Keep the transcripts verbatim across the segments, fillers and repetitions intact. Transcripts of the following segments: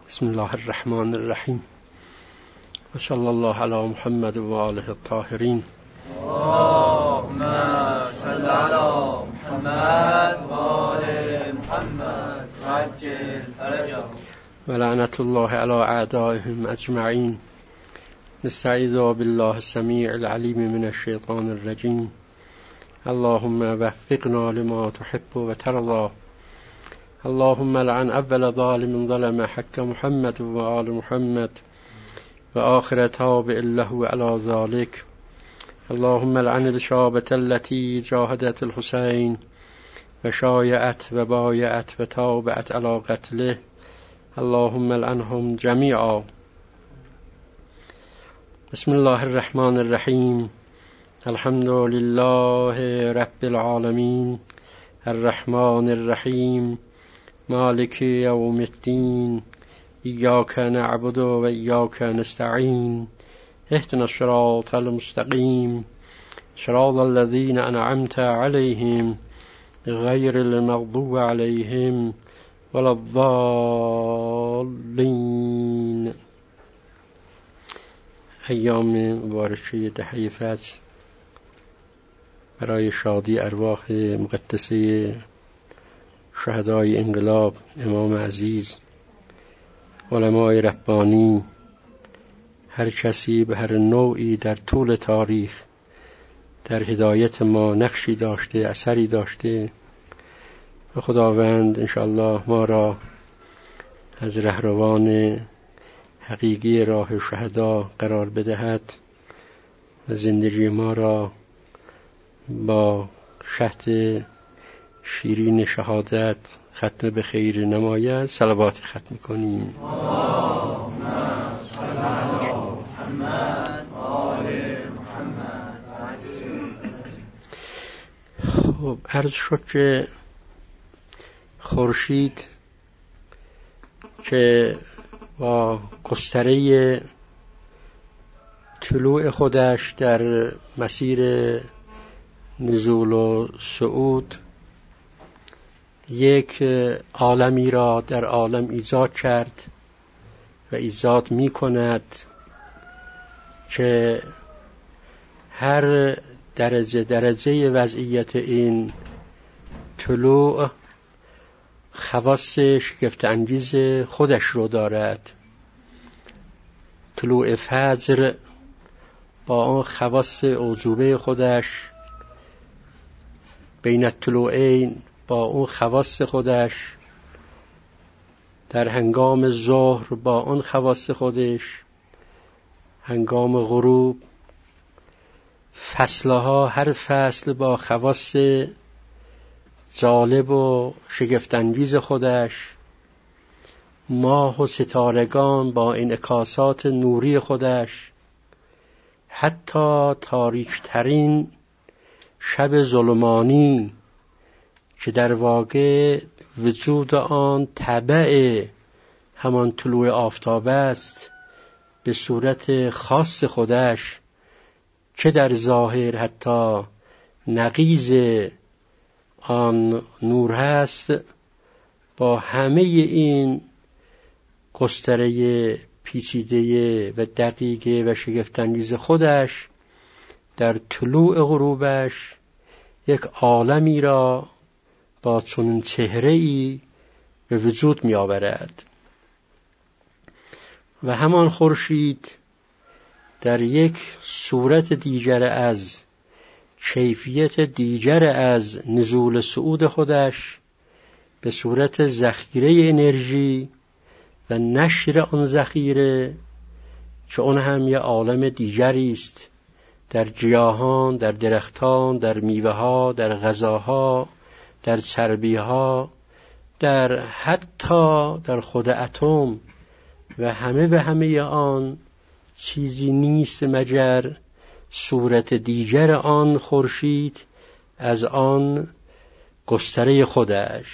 بسم الله الرحمن الرحیم و صلی الله علی محمد و آله الطاهرین. اللهم صل علی محمد و آل محمد عجل فرجهم و لعنت الله علی اعدائهم اجمعین. نستعیذ بالله السمیع العلیم من الشیطان الرجیم. اللهم وفقنا لما تحب و ترضى. اللهم لعن اول ظالم ظلم حق محمد و آل محمد و آخر تابع له علی ذلك. اللهم لعن الشابة التي جاهدت الحسين و شایعت و بایعت و تابعت علی قتله. اللهم لعنهم جميعا. بسم الله الرحمن الرحیم. الحمد لله رب العالمین الرحمن الرحیم مالک یوم الدین. ایاک نعبد و ایاک نستعین. اهدنا الصراط المستقیم صراط الذین انعمت علیهم غیر المغضوب علیهم ولا الضالین. ایام مبارکه دهه فجر برای شادی ارواح مقدسه شهدای انقلاب، امام عزیز، علمای ربانی، هر کسی به هر نوعی در طول تاریخ در هدایت ما نقشی داشته، اثری داشته، و خداوند انشاءالله ما را از رهروان حقیقی راه شهدا قرار بدهد و زندگی ما را با شهد شیرین شهادت ختم به خیر نماید. صلوات ختم کنیم. اللهم صل علی محمد و آل محمد. خب عرض شد که خورشید که با گستره طلوع خودش در مسیر نزول و صعود یک عالمی را در عالم ایجاد کرد و ایجاد می کند که هر درجه درجه وضعیت این طلوع خواص شگفت انگیز خودش رو دارد. طلوع فجر با آن خواص اعجوبه خودش، بین الطلوعین با اون خواص خودش، در هنگام ظهر با اون خواص خودش، هنگام غروب، فصلها هر فصل با خواص جالب و شگفت‌انگیز خودش، ماه و ستارگان با انعکاسات نوری خودش، حتی تاریک‌ترین شب ظلمانی که در واقع وجود آن تبع همان طلوع آفتاب است، به صورت خاص خودش که در ظاهر حتی نقیض آن نور هست، با همه این گستره پیچیده و دقیقه و شگفت‌انگیز خودش در طلوع غروبش یک عالمی را با چنین چهره‌ای به وجود می آورد. و همان خورشید در یک صورت دیگر از کیفیت دیگر از نزول صعود خودش به صورت ذخیره انرژی و نشر آن ذخیره، که اون هم یک عالم دیگری است، در گیاهان، در درختان، در میوه‌ها، در غذاها، در چربی‌ها، در حتی در خود اتم و همه به همه آن چیزی نیست مگر صورت دیگر آن خورشید از آن گستره خودش.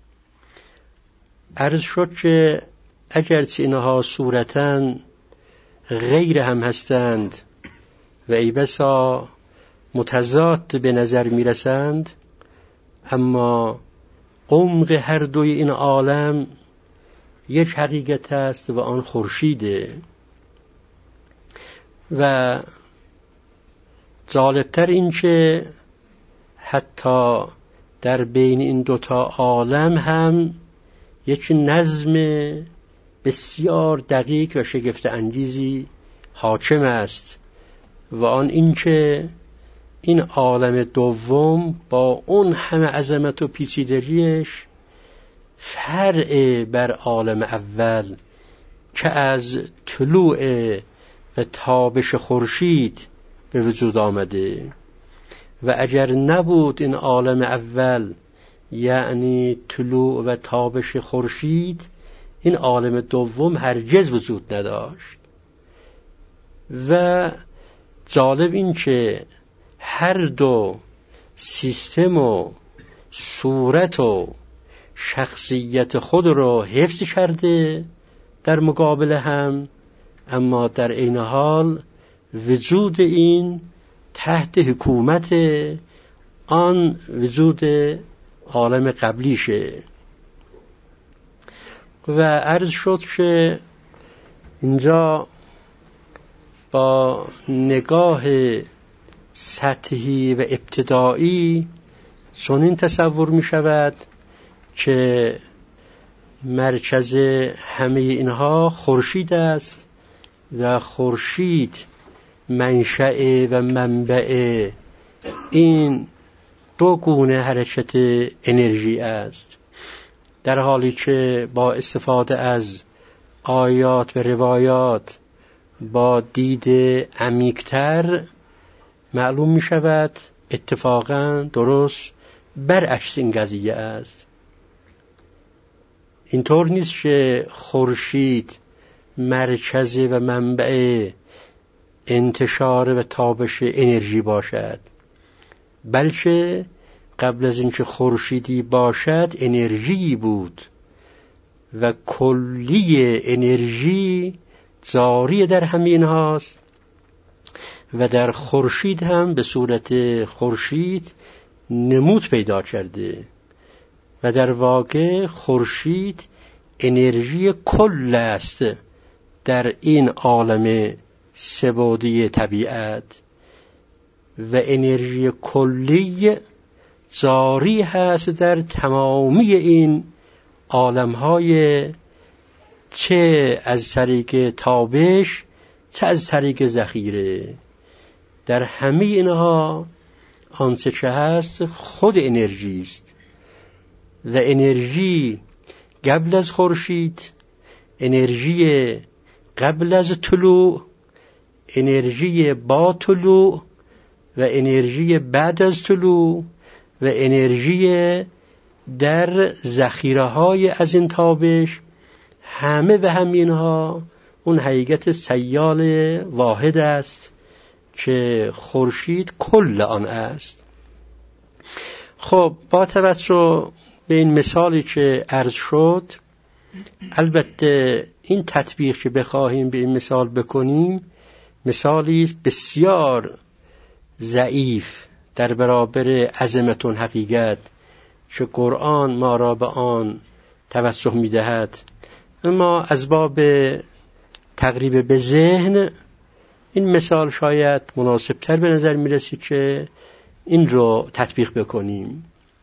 عرض شد که اگرچه اینها صورتاً غیر هم هستند و ای بسا متضاد به نظر می رسند، اما عمق هر دوی این عالم یک حقیقت است و آن خورشیده. و جالبتر این که حتی در بین این دوتا عالم هم یک نظم بسیار دقیق و شگفت انگیزی حاکم است و آن این که این عالم دوم با اون همه عظمت و پیچیدگیش فرع بر عالم اول که از طلوع و تابش خورشید به وجود آمده و اگر نبود این عالم اول یعنی طلوع و تابش خورشید این عالم دوم هرگز وجود نداشت. و جالب این که هر دو سیستم و صورت و شخصیت خود را حفظ کرده در مقابل هم، اما در عین حال وجود این تحت حکومت آن وجود عالم قبلیشه. و عرض شد که اینجا با نگاه سطحی و ابتدایی چنین تصور می شود که مرکز همه اینها خورشید است و خورشید منشأ و منبع این دو گونه حرکت انرژی است، در حالی که با استفاده از آیات و روایات با دید عمیق‌تر معلوم می شود اتفاقاً درست برعکس این قضیه است. اینطور نیست که خورشید مرکز و منبع انتشار و تابش انرژی باشد، بلکه قبل از اینکه خورشیدی باشد انرژی بود و کلی انرژی جاری در همین هاست و در خورشید هم به صورت خورشید نمود پیدا کرده و در واقع خورشید انرژی کل است در این عالم سه‌بعدی طبیعت و انرژی کلی جاری هست در تمامی این عالم‌های، چه از طریق تابش چه از طریق ذخیره. در همه اینها آنچه که هست خود انرژی است و انرژی قبل از خورشید، انرژی قبل از طلوع، انرژی با طلوع و انرژی بعد از طلوع و انرژی در ذخیره های از این تابش، همه و همینها اون حقیقت سیال واحد است که خورشید کل آن است. خب با توجه به این مثالی که عرض شد، البته این تطبیق که بخواهیم به این مثال بکنیم مثالی بسیار ضعیف در برابر عظمت اون حقیقت که قرآن ما را به آن توجه می‌دهد، اما از باب تقریب به ذهن این مثال شاید مناسبتر به نظر می‌رسید که این رو تطبیق بکنیم.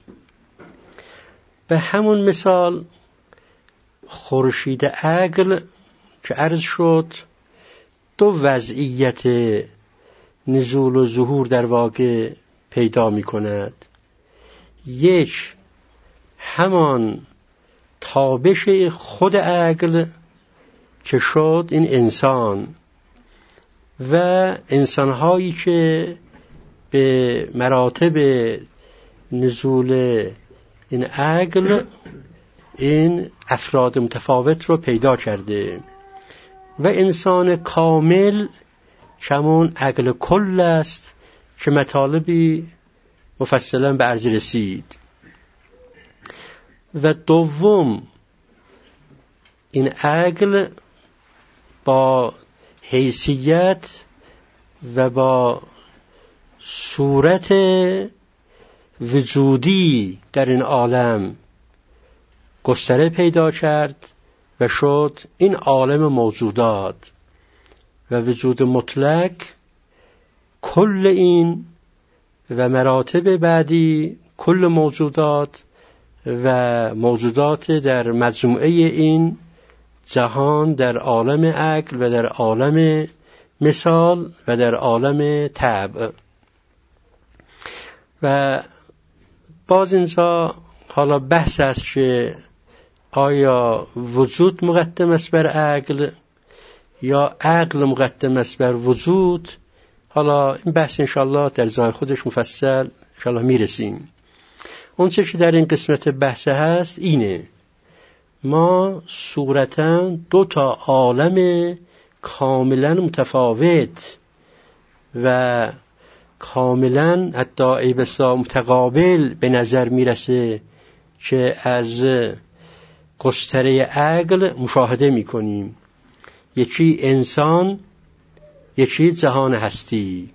به همون مثال خورشید عقل که عرض شد دو وضعیت نزول و ظهور در واقع پیدا می کند. یک، همان تابش خود عقل که شد این انسان و انسانهایی که به مراتب نزول این عقل این افراد متفاوت رو پیدا کرده و انسان کامل کمون عقل کل است که مطالبی مفصلا به عرض رسید. و دوم، این عقل با حیثیت و با صورت وجودی در این عالم گستره پیدا کرد و شد این عالم موجودات و وجود مطلق، کل این و مراتب بعدی، کل موجودات و موجودات در مجموعه این جهان، در عالم عقل و در عالم مثال و در عالم طبع. و باز اینجا حالا بحث است که آیا وجود مقدم است بر عقل یا عقل مقدم است بر وجود. حالا این بحث انشاءالله در جای خودش مفصل انشاءالله میرسیم. اون چه که در این قسمت بحث هست اینه: ما صورتاً دو تا عالم کاملاً متفاوت و کاملاً حتی بسا متقابل به نظر میرسه که از گستره عقل مشاهده میکنیم. یکی انسان، یکی جهان هستی.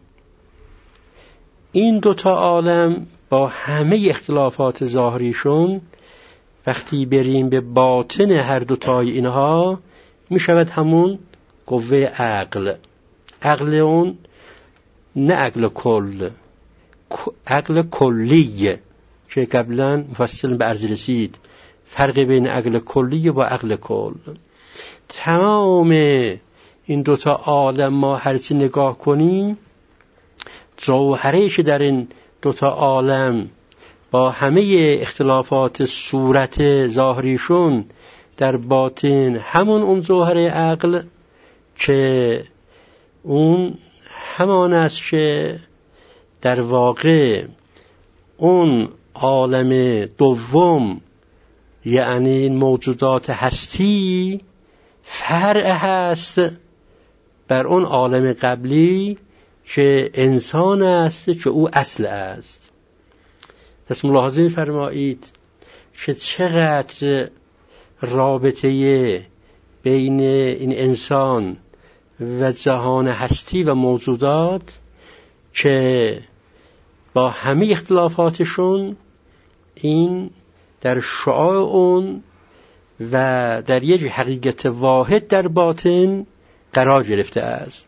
این دوتا عالم با همه اختلافات ظاهریشون وقتی بریم به باطن هر دوتای اینها می شود همون قوه عقل. عقل اون نه عقل کل، عقل کلی که قبلا مفصل به عرض رسید. فرق بین عقل کلی با عقل کل. تمام این دوتا عالم ما هرچی نگاه کنیم، جوهرش در این دوتا عالم با همه اختلافات صورت ظاهریشون در باطن همون اون جوهر عقل که اون همان است که در واقع اون عالم دوم، یعنی این موجودات هستی، فرع هست بر اون عالم قبلی که انسان است که او اصل است. پس ملاحظه فرمایید که چقدر رابطه بین این انسان و جهان هستی و موجودات که با همه اختلافاتشون این در شعاع اون و در یک حقیقت واحد در باطن قرار گرفته است.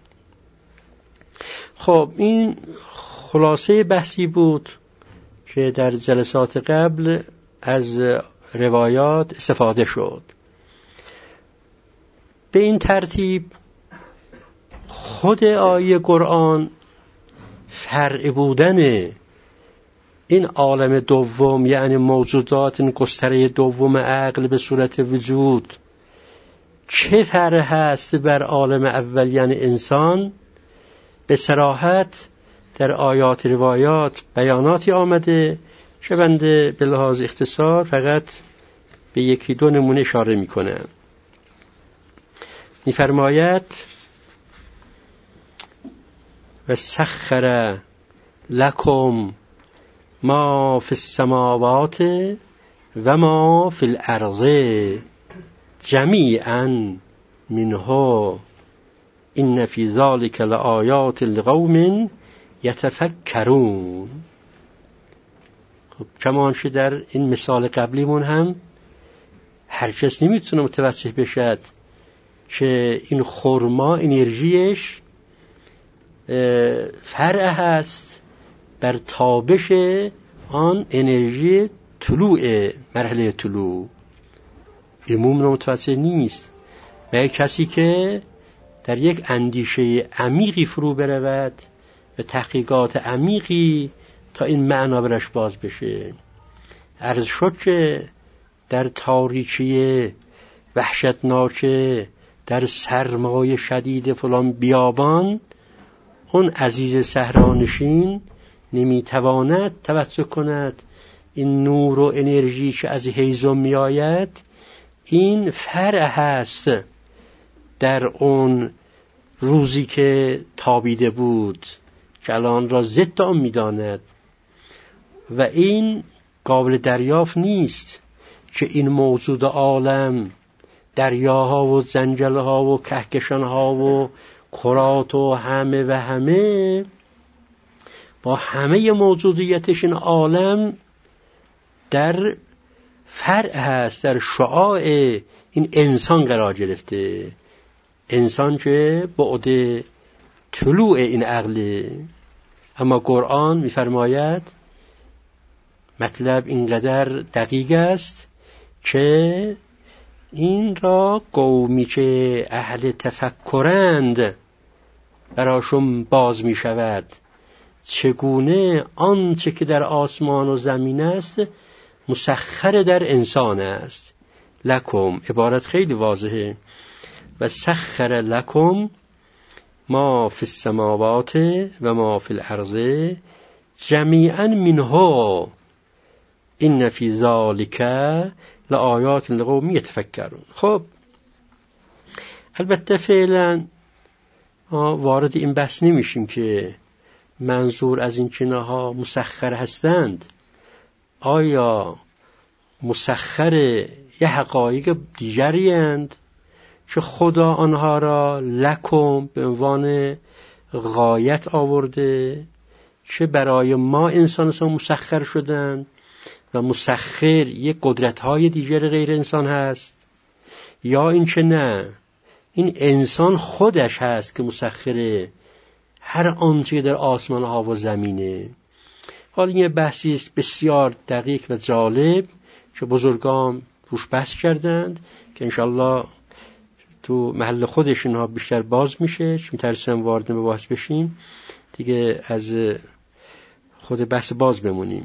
خب این خلاصه بحثی بود که در جلسات قبل از روایات استفاده شد. به این ترتیب خود آیه قرآن فرع بودن این عالم دوم، یعنی موجودات، این گستره دوم عقل به صورت وجود، چه فرع هست بر عالم اول یعنی انسان، به صراحت در آیات روایات بیاناتی آمده که بنده به لحاظ اختصار فقط به یکی دو نمونه اشاره میکنم. میفرماید و سخر لکم ما فی السماوات و ما فی الارض جمیعا منه ان فی ذلک لآیات لقوم یتفکرون. خب کمانچه در این مثال قبلیمون هم هر کس نمیتونه متوجه بشد که این خرما انرژیش فرع هست بر تابش آن انرژی طلوع، مرحله طلوع. عموم رو متوجه نیست. و کسی که در یک اندیشه عمیقی فرو برود و تحقیقات عمیقی تا این معنا برش باز بشه. عرض شد که در تاریکی وحشتناک، در سرمای شدید فلان بیابان، اون عزیز صحرانشین نمیتواند توجه کند این نور و انرژی که از هیزم می آید این فرع هست در اون روزی که تابیده بود که الان را ضد آن می داند. و این قابل دریافت نیست که این موجود عالم، دریاها و زنجلها و کهکشانها و کرات و همه و همه با همه موجودیتش این عالم در فرع هست، در شعاع این انسان قرار گرفته. انسان که بعد طلوع این عقل. اما قرآن می‌فرماید مطلب اینقدر دقیق است که این را قومی که اهل تفکرند براشون باز می شود چگونه آنچه که در آسمان و زمین است مسخر در انسان است. لکم، عبارت خیلی واضحه، و سخر لکم ما فی السماوات و ما فی الارض جمیعا منه این فی ذالک لآیات لقوم یتفکرون. خب البته فعلا وارد این بحث نمیشیم که منظور از این چنها مسخر هستند آیا مسخر یه حقایق دیگری هستند که خدا آنها را لکم به عنوان غایت آورده که برای ما انسان ها مسخر شدند و مسخر یک قدرت‌های دیگر غیر انسان هست، یا این که نه این انسان خودش هست که مسخر هر آنچه در آسمان ها و زمینه. حالا این بحثی است بسیار دقیق و جالب که بزرگان روش بحث کردند که انشالله تو محل خودش اینها بیشتر باز میشه، چون ترسم وارد به بحث بشیم دیگه از خود بحث باز بمونیم.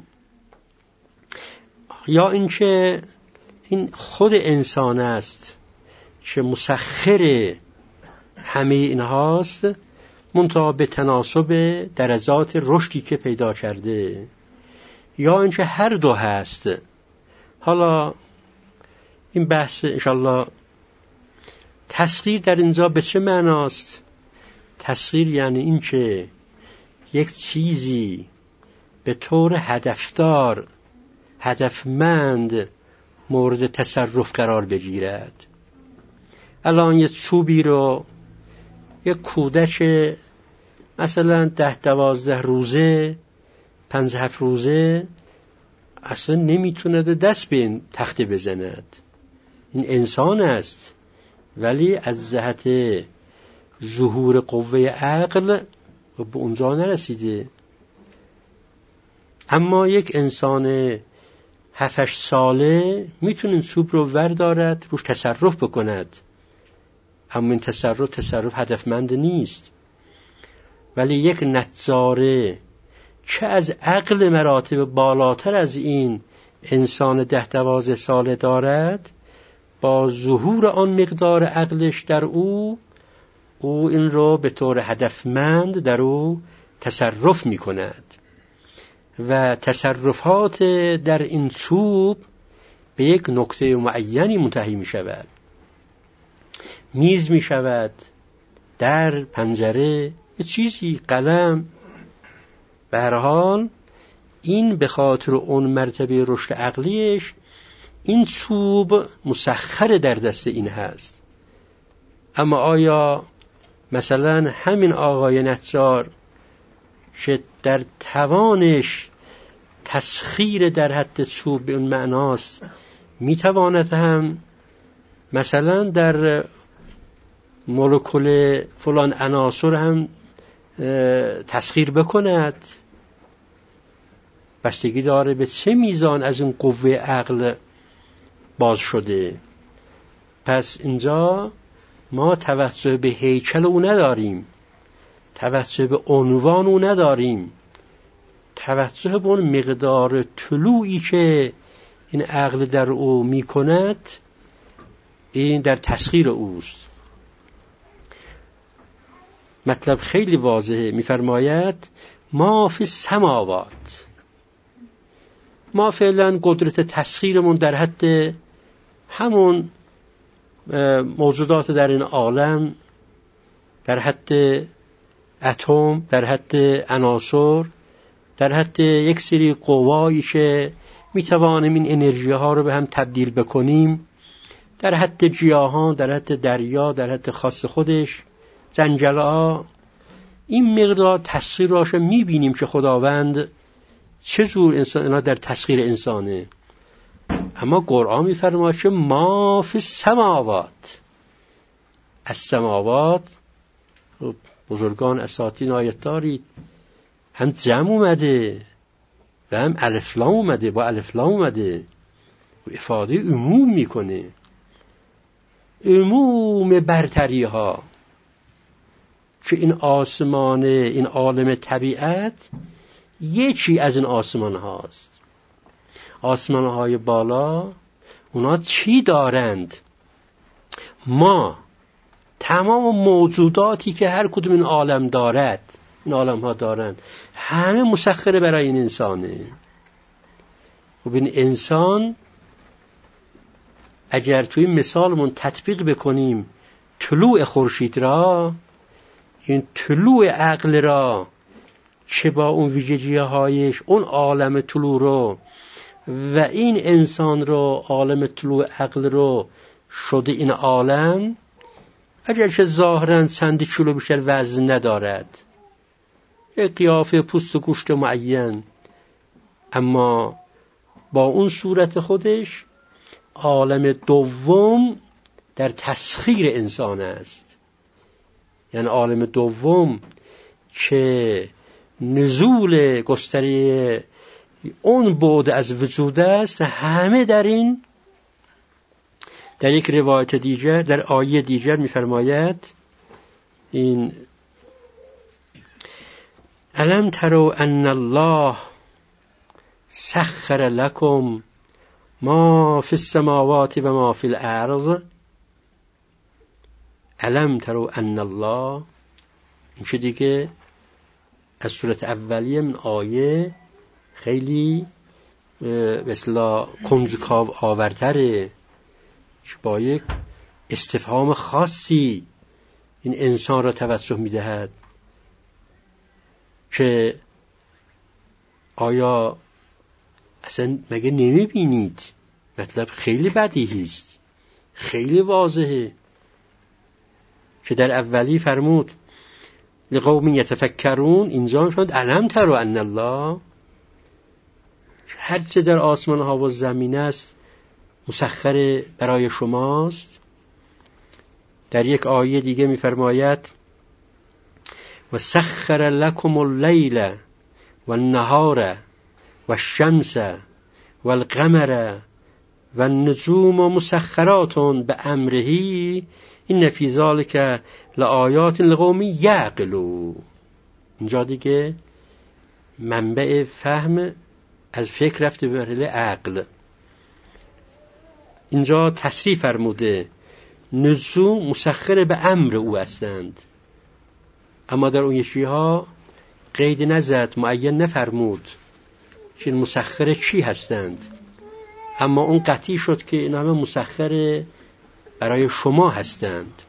یا اینکه این خود انسان است که مسخر همه اینهاست، منتها به تناسب درجات رشدی که پیدا کرده، یا اینکه هر دو هست. حالا این بحث انشالله تسخیر در اینجا به چه معناست؟ تسخیر یعنی این که یک چیزی به طور هدفدار، هدفمند مورد تصرف قرار بگیرد. الان یه چوبی رو یک کودک مثلا ده دوازده روزه، پنج هفت روزه اصلا نمیتونه دست به این تخته بزند. این انسان است، ولی از جهت ظهور قوه عقل به اونجا نرسیده. اما یک انسان هفتش ساله میتونه چوب رو وردارد، روش تصرف بکند، اما این تصرف تصرف هدفمند نیست. ولی یک نظاره چه از عقل مراتب بالاتر از این انسان ده دوازده ساله دارد، با ظهور آن مقدار عقلش در او، او این رو به طور هدفمند در او تصرف می کند و تصرفات در این چوب به یک نقطه معینی منتهی می شود. میز می شود، در، پنجره، یه چیزی، قلم. به هر حال این به خاطر اون مرتبه رشد عقلیش این چوب مسخر در دست این هست. اما آیا مثلا همین آقای نجار که در توانش تسخیر در حد چوب به اون معناست، میتواند هم مثلا در مولکول فلان عناصر هم تسخیر بکند؟ بستگی داره به چه میزان از این قوه عقل باز شده. پس اینجا ما توجه به هیکل او نداریم، توجه به عنوان او نداریم، توجه به اون مقدار طلوعی که این عقل در او میکند، این در تسخیر اوست. مطلب خیلی واضحه، میفرماید ما فی السماوات، ما فعلا قدرت تسخیرمون در حد همون موجودات در این عالم، در حد اتم، در حد عناصر، در حد یک سری قوایی که میتوانیم این انرژی ها رو به هم تبدیل بکنیم، در حد گیاهان، در حد دریا، در حد خاص خودش، جنگل ها. این مقدار تسخیر راش میبینیم که خداوند چجور انسان اینا در تسخیر انسانه. اما قرآن می‌فرماید که ما فی السماوات، از سماوات بزرگان اساطین آیت دارید، هم جمع اومده و هم الف لام اومده، با الف لام اومده و افاده عموم میکنه، عموم برتری ها، که این آسمان، این عالم طبیعت یکی از این آسمان هاست. آسمان های بالا اونا چی دارند؟ ما تمام موجوداتی که هر کدوم این عالم دارد، این عالم ها دارند، همه مسخره برای این انسانه. خب این انسان اگر توی مثالمون تطبیق بکنیم طلوع خورشید را، این طلوع عقل را که با اون ویژگی هایش اون عالم طلوع رو و این انسان رو، عالم طلوع عقل رو شده این عالم، اگرچه ظاهراً چند کیلو بیشتر وزن ندارد، یک قیافه پوست و گوشت معین، اما با اون صورت خودش عالم دوم در تسخیر انسان است. یعنی عالم دوم که نزول گستره اون بعد از وجود است، همه در این، در یک روایت دیگر، در آیه دیگر می‌فرماید این الم تروا ان الله سخر لكم ما فی السماوات و ما فی الارض. الم تروا ان الله، این چه دیگه از صورت اولیه من آیه خیلی به اصطلاح کنجکاو آورتره، که با یک استفهام خاصی این انسان را توجه می‌دهد که آیا اصلا مگه نمی‌بینید؟ مطلب خیلی بدیهی است، خیلی واضحه، که در اولی فرمود لقوم یتفکرون، اینجا می‌فرماد الم تروا ان الله، هر چه در آسمان ها و زمین است مسخر برای شماست. در یک آیه دیگه می‌فرماید و سخر لكم الليل و النهار و الشمس و القمر و النجوم مسخرات بأمره این فی ذلک لآیات لقوم یعقلون. اینجا دیگه منبع فهم از فکر رفته به مرحله عقل. اینجا تصریح فرموده نجوم مسخر به امر او هستند، اما در اون یکی‌ها قید نزد، معین نفرمود که مسخر چی هستند، اما اون قطعی شد که اینا همه مسخر برای شما هستند.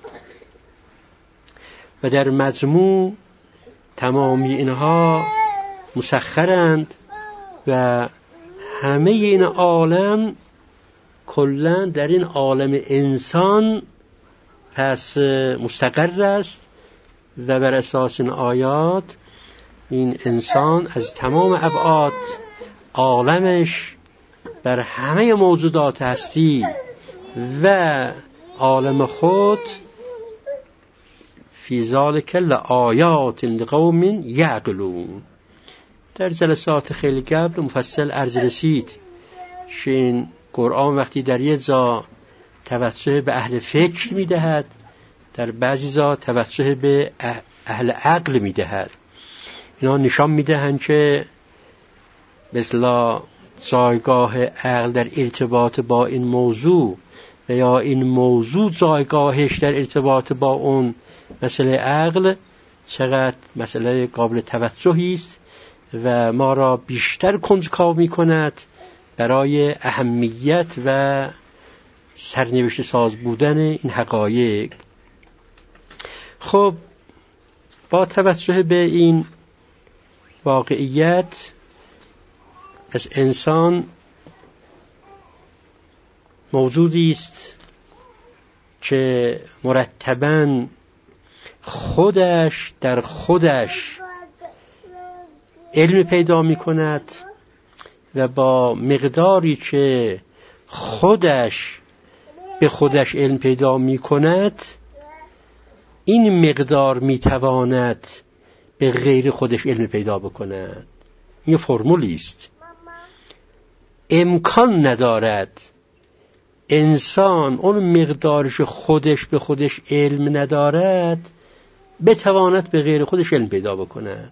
و در مجموع تمامی اینها مسخرند و همه این عالم کلاً در این عالم انسان پس مستقر است و بر اساس این آیات این انسان از تمام ابعاد عالمش بر همه موجودات هستی و عالم خود فی ذلک لآیات لقوم یعقلون. در جلسات خیلی قبل مفصل عرض رسید که این قرآن وقتی در یه جا توجه به اهل فکر میدهد، در بعضی جا توجه به اهل عقل میدهد. اینا نشان میدهند که مثلا جایگاه عقل در ارتباط با این موضوع و یا این موضوع جایگاهش در ارتباط با اون مسئله عقل چقدر مسئله قابل توجهی است و ما را بیشتر کنجکاو میکند برای اهمیت و سرنوشت ساز بودن این حقایق. خب با توجه به این واقعیت، از انسان موجودی است که مرتباً خودش در خودش علم پیدا می کند و با مقداری که خودش به خودش علم پیدا می کند، این مقدار می تواند به غیر خودش علم پیدا بکند. این فرمولی است. امکان ندارد انسان اون مقدارش خودش به خودش علم ندارد بتواند به غیر خودش علم پیدا بکند.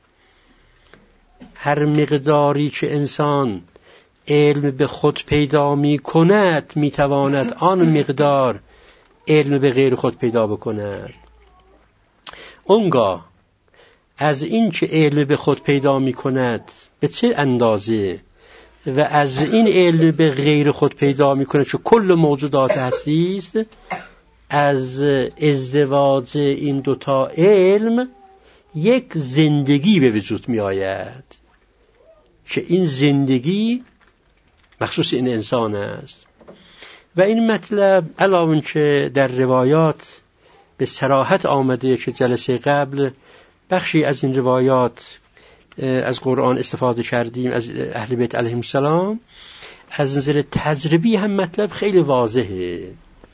هر مقداری که انسان علم به خود پیدا می کند می تواند آن مقدار علم به غیر خود پیدا بکند. اونگاه از این که علم به خود پیدا می کند به چه اندازه و از این علم به غیر خود پیدا می کند که کل موجودات هستی است، از ازدواج این دوتا علم یک زندگی به وجود می آید که این زندگی مخصوص این انسان است. و این مطلب علاوه که در روایات به صراحت آمده که جلسه قبل بخشی از این روایات از قرآن استفاده کردیم، از اهل بیت علیهم السلام، از نظر تجربی هم مطلب خیلی واضحه.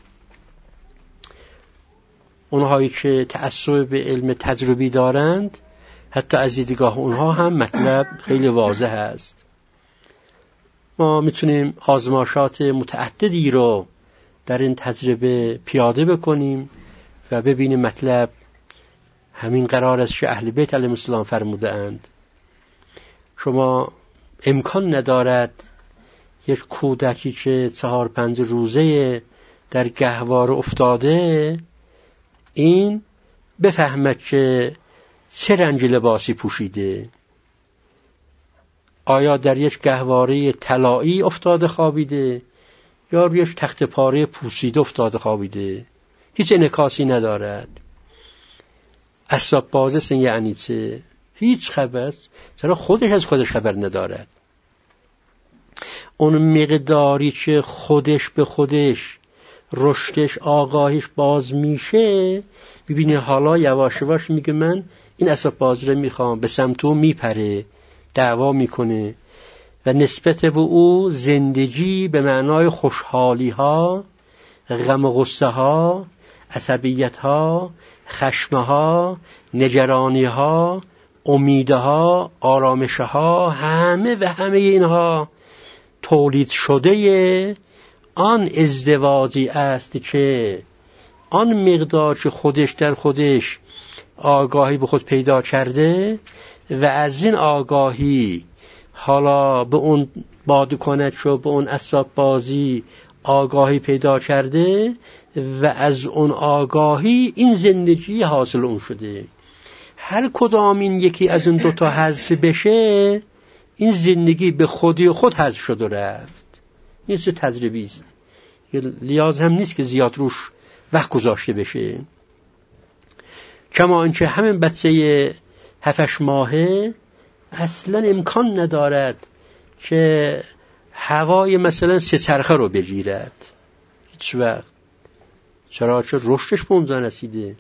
اونهایی که تعصب به علم تجربی دارند حتی از دیدگاه اونها هم مطلب خیلی واضح است. ما میتونیم آزمایشات متعددی رو در این تجربه پیاده بکنیم و ببینیم مطلب همین قرار است که اهل بیت علیهم السلام فرموده اند. شما امکان ندارد یک کودکی که چهار پنج روزه در گهواره افتاده این بفهمد که چه رنگ لباسی پوشیده. آیا در یک گهواره طلایی افتاده خوابیده یا روی یک تخت پاره پوسیده افتاده خوابیده؟ هیچ انعکاسی ندارد. اسباب بازی یعنی چه؟ هیچ خبر، چرا خودش از خودش خبر ندارد. اون مقداری که خودش به خودش رشدش آگاهیش باز میشه، ببینی حالا یواش یواش میگه من این اسباب بازی رو میخوام، به سمت او میپره، دعوا میکنه و نسبت به او زندگی به معنای خوشحالی ها، غم و غصه ها، عصبیت ها، خشم ها، نگرانی ها، امیدها، آرامش ها، همه و همه اینها تولید شده آن ازدواجی است که آن مقدار که خودش در خودش آگاهی به خود پیدا کرده و از این آگاهی حالا به اون بادکنک شو، به اون اسباب بازی آگاهی پیدا کرده و از اون آگاهی این زندگی حاصل اون شده. هر کدام این یکی از این دوتا حذف بشه این زندگی به خودی خود حذف شد و رفت. این چه تجربی است، لیاز هم نیست که زیاد روش وقت گذاشته بشه. کما اینکه همین بچه هفتش ماهه اصلا امکان ندارد که هوای مثلا سه چرخه رو بگیرد، هیچ وقت. چرا؟ چه رشدش به اونجا رسیده.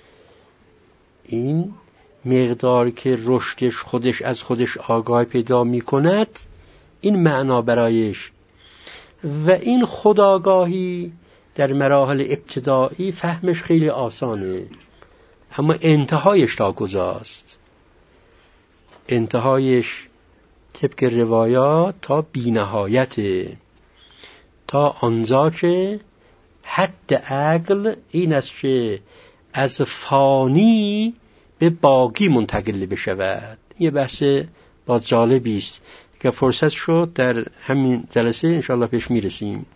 این مقدار که رشدش خودش از خودش آگاه پیدا می کند این معنا برایش. و این خودآگاهی در مراحل ابتدایی فهمش خیلی آسانه، اما انتهایش تا کجاست؟ انتهایش طبق روایات تا بی‌نهایت، تا آنجا که حد عقل این است که از فانی به باقی منتقل بشود. یه بحث با جالبی است که فرصت شد در همین جلسه انشاءالله پیش میرسیم.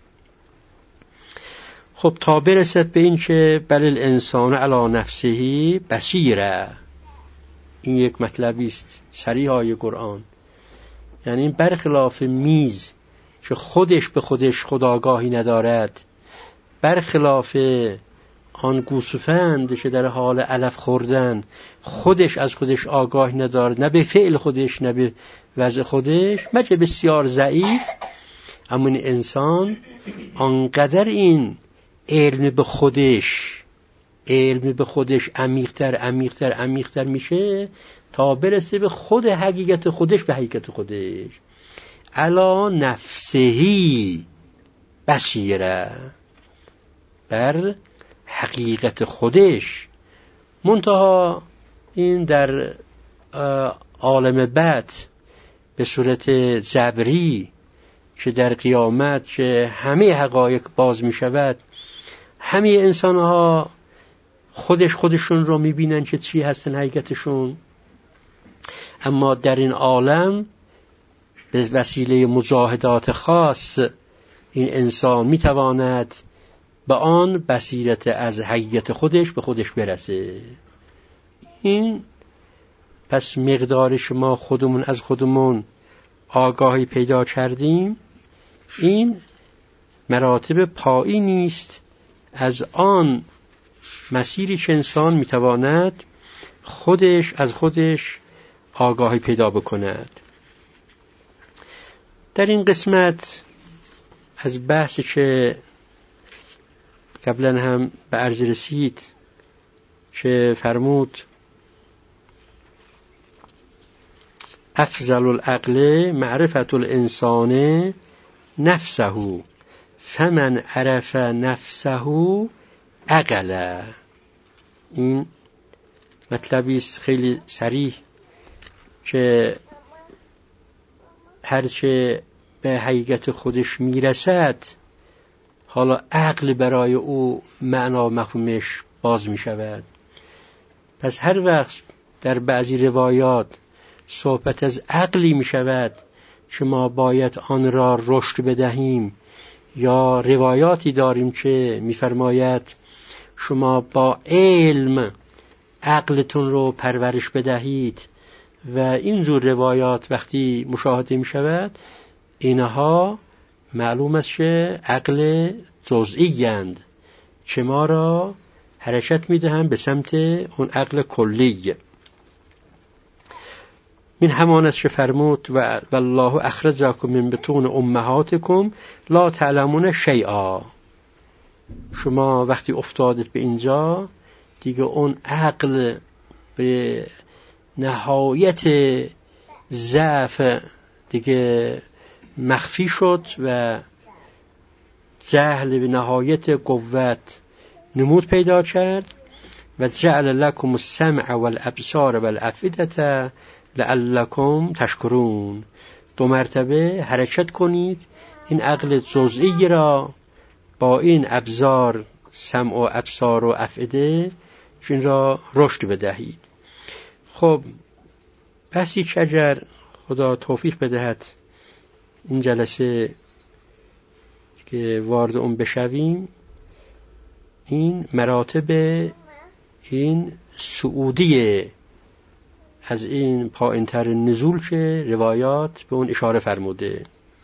خب تا برسد به این که بل الانسان علی نفسه بصیره، این یک مطلبی است صریح آیه قرآن. یعنی برخلاف میز که خودش به خودش خودآگاهی ندارد، برخلاف آن گوسفند که در حال علف خوردن خودش از خودش آگاهی ندارد، نه به فعل خودش نه به وضع خودش، مگه بسیار ضعیف. اما این انسان آنقدر این علم به خودش علم به خودش عمیق‌تر عمیق‌تر عمیق‌تر میشه تا برسه به خود حقیقت خودش، به حقیقت خودش. علا نفسهی، بصیره، بر حقیقت خودش. منتها این در عالم بعد به صورت جبری که در قیامت که همه حقایق باز می شود، همه انسان ها خودش خودشون رو می بینن که چی هستن حقیقتشون. اما در این عالم به وسیله مجاهدات خاص این انسان می تواند به آن بصیرت از حقیقت خودش به خودش برسه. این پس مقدار شما خودمون از خودمون آگاهی پیدا کردیم، این مراتب پایینی است از آن مسیری که انسان میتواند خودش از خودش آگاهی پیدا بکند. در این قسمت از بحثی که قبلا هم به عرض رسید که فرمود افضل العقل معرفت الانسان نفسه فمن عرف نفسه عقل. این مطلبی است خیلی صریح که هرچه به حقیقت خودش میرسد حالا عقل برای او معنا و مفهومش باز می شود. پس هر وقت در بعضی روایات صحبت از عقلی می شود که ما باید آن را رشد بدهیم، یا روایاتی داریم که می فرماید شما با علم عقلتون رو پرورش بدهید و اینجور روایات وقتی مشاهده می شود، اینها معلوم است که عقل جزئی اند که ما را حرکت می دهند به سمت اون عقل کلی. من همان است که فرمود و والله اخرجکم من بطون امهاتکم لا تعلمون شیئا. شما وقتی افتادید به اینجا دیگه اون عقل به نهایت ضعف دیگه مخفی شد و جهل به نهایت قوت نمود پیدا کرد. و جعل لکم السمع والابصار والافئده لعلکم تشکرون. دو مرتبه حرکت کنید این عقل جزئی را با این ابصار، سمع و ابصار و افئده، این را رشد بدهید. خب بسی که اگر خدا توفیق بدهد این جلسه که وارد اون بشویم، این مراتب این سعودی از این پایین‌تر نزول که روایات به اون اشاره فرموده.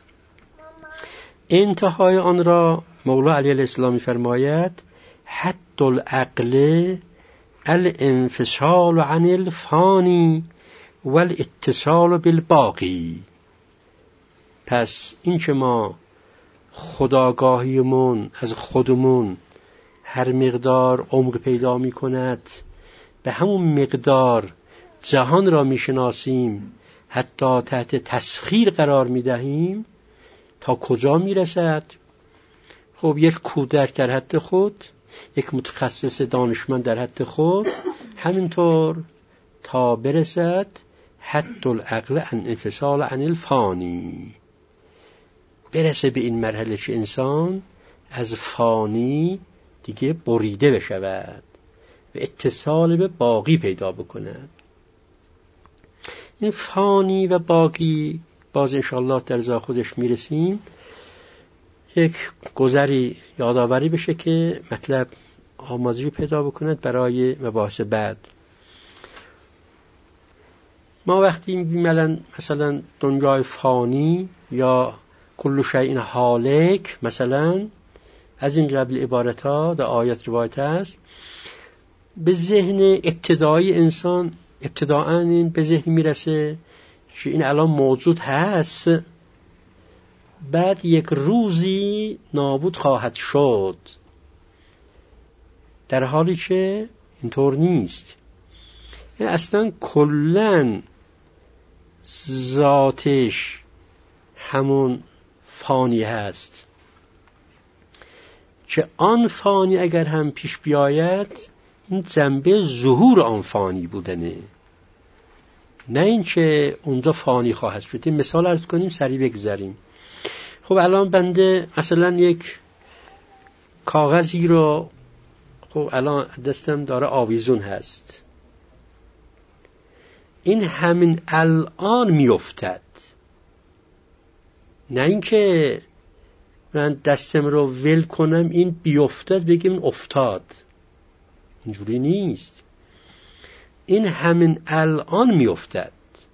انتهای آن را مولا علی علیه السلام می‌فرماید حد العقل الانفصال عن الفانی والاتصال بالباقی. پس این که ما خودآگاهیمون از خودمون هر مقدار عمق پیدا می کند، به همون مقدار جهان را می شناسیم، حتی تحت تسخیر قرار می دهیم. تا کجا می رسد؟ خب یک کودک در حد خود، یک متخصص دانشمند در حد خود، همینطور تا برسد حد العقل عن انفصال عن الفانی، برسه به این مرحله که انسان از فانی دیگه بریده بشود و اتصال به باقی پیدا بکند. این فانی و باقی باز انشاءالله در ازا خودش میرسیم. یک گذری یادآوری بشه که مطلب آماجی پیدا بکند برای مباحث بعد. ما وقتی میگیم مثلا دنیای فانی یا کل شیء هالک، مثلا از این قبل عبارتها در آیات روایت است، به ذهن ابتدایی انسان ابتداءً این به ذهن میرسه که این الان موجود هست، بعد یک روزی نابود خواهد شد، در حالی که اینطور نیست. یعنی اصلا کلاً ذاتش همون فانی هست. که آن فانی اگر هم پیش بیاید این جنبه ظهور آن فانی بودنه، نه این که اونجا فانی خواهد شد. این مثال عرض کنیم سریع بگذاریم. خب الان بنده مثلا یک کاغذی رو، خب الان دستم داره آویزون هست، این همین الان میافتد، نه اینکه من دستم رو ول کنم این بیافتد بگیم افتاد، اینجوری نیست. این همین الان میافتد.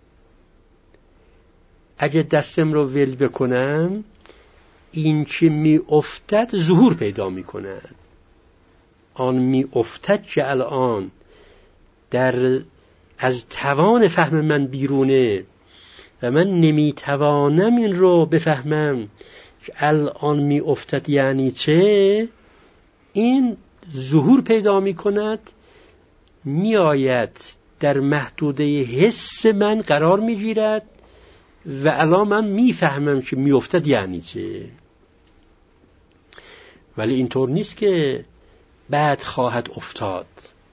اگه دستم رو ول بکنم این که میافتد ظهور پیدا میکند. آن میافتد که الان در از توان فهم من بیرونه و من نمیتوانم این رو بفهمم که الان میافتد یعنی چه، این ظهور پیدا میکند، میآید در محدوده حس من قرار میگیرد و الان من میفهمم که میافتد یعنی چه. ولی اینطور نیست که بعد خواهد افتاد.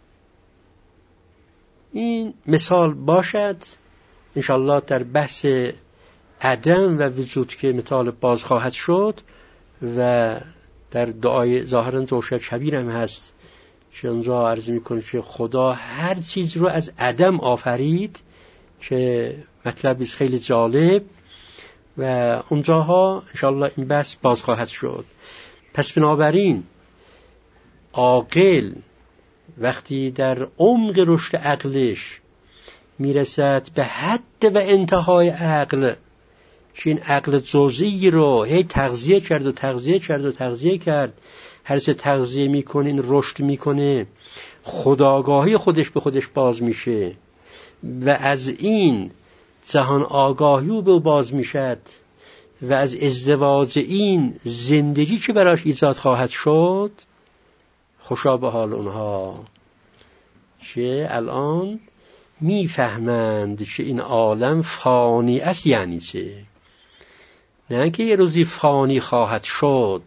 این مثال باشد انشالله در بحث عدم و وجود که مثال باز خواهد شد و در دعای ظاهرا روشن شبیر هم هست که اونجا عرض میکنه که خدا هر چیز رو از عدم آفرید، که مطلبی خیلی جالب و اونجاها انشالله این بحث باز خواهد شد. پس بنابراین عاقل وقتی در عمق رشد عقلش میرسد به حد و انتهای عقل که این عقل جزئی رو هی تغذیه کرد و تغذیه کرد و تغذیه کرد، هر چه تغذیه میکنه این رشد میکنه، خودآگاهی خودش به خودش باز میشه و از این جهان آگاهی او به باز میشد و از ازدواج این زندگی که براش ایجاد خواهد شد. خوشا به حال اونها که الان میفهمند که این عالم فانی است یعنی چه، نه که یه روزی فانی خواهد شد،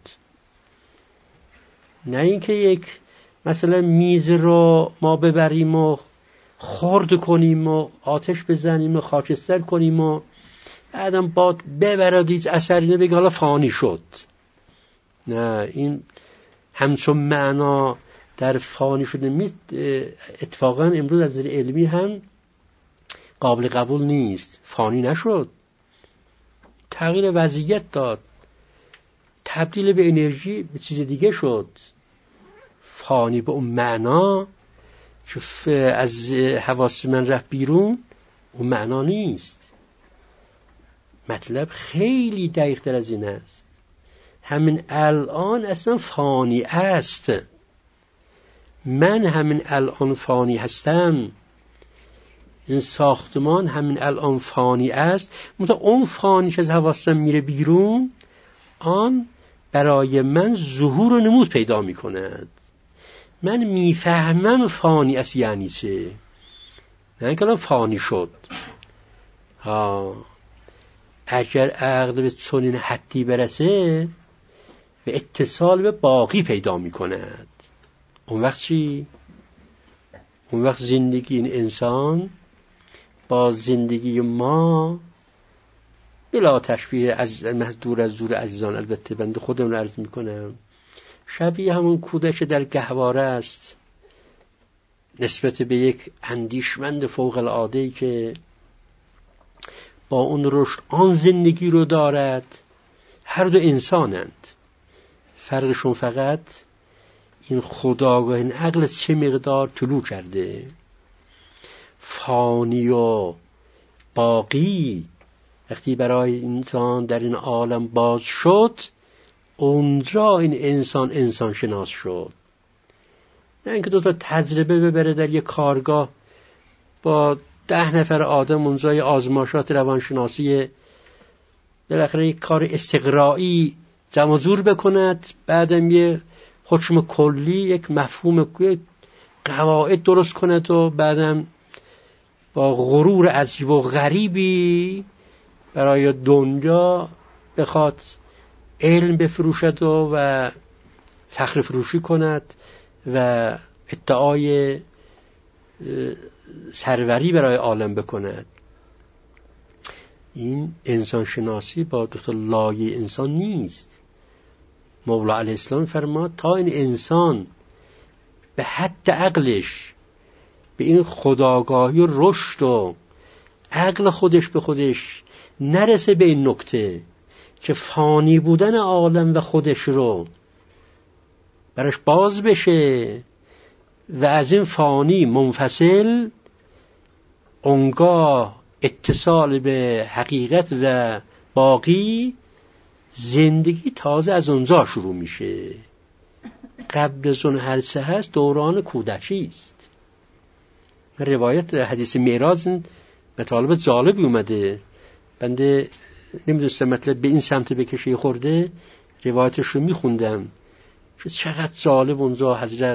نه اینکه یک مثلا میز رو ما ببریم و خرد کنیم و آتش بزنیم و خاکستر کنیم و بعدم باد ببرد هیچ اثری نبگه حالا فانی شد. نه، این همچون معنا در فانی شده نیست. اتفاقا امروز از نظر علمی هم قابل قبول نیست. فانی نشد، تغییر وضعیت داد، تبدیل به انرژی به چیز دیگه شد. فانی به اون معنا که از حواس من رفت بیرون اون معنا نیست. مطلب خیلی دقیق تر از این است. همین الان اصلا فانی است. من همین الان فانی هستم. این ساختمان همین الان فانی است. مثلا اون فانی که از حواسم میره بیرون، آن برای من ظهور و نمود پیدا میکند. من میفهمم فانی است یعنی چه، نه اینکه الان فانی شد. ها، اگر عقل به چنین حدی برسه به اتصال به باقی پیدا میکند، اون وقت چی؟ اون وقت زندگی این انسان با زندگی ما بلا تشبیه از دور از دور عزیزان، البته بنده خودم رو عرض میکنم، شبیه همون کودک در گهواره است نسبت به یک اندیشمند فوق العاده‌ای که با اون رشد آن زندگی رو دارد. هر دو انسانند، فرقشون فقط این خودآگاه، این عقل چه مقدار طلوع کرده. فانی و باقی وقتی برای انسان در این عالم باز شد، اونجا این انسان انسان شناس شد. نه اینکه دو تا تجربه ببره در یک کارگاه با ده نفر آدم اونجا یه آزمایشات روانشناسی بالاخره یک کار استقرایی جمع جور بکند، بعدم یه حکم کلی، یک مفهوم، یک قواعد درست کند و بعدم با غرور عجیب و غریبی برای دنیا بخواد علم بفروشد و, و فخر فروشی کند و ادعای سروری برای عالم بکند. این انسان شناسی با دو تا لایه انسان نیست. مولا علیه السلام فرماد تا این انسان به حد عقلش به این خودآگاهی و رشد و عقل خودش به خودش نرسه به این نکته که فانی بودن عالم و خودش رو براش باز بشه و از این فانی منفصل اونگاه اتصال به حقیقت و باقی زندگی تازه از اونجا شروع میشه. قبل از اون هرچه هست دوران کودکی است. روایت حدیث معراج مطالب جالبی اومده، بنده نمیدونستم مطلب به این سمت بکشه خورده، روایتش رو میخوندم چقدر جالب اونجا حضرت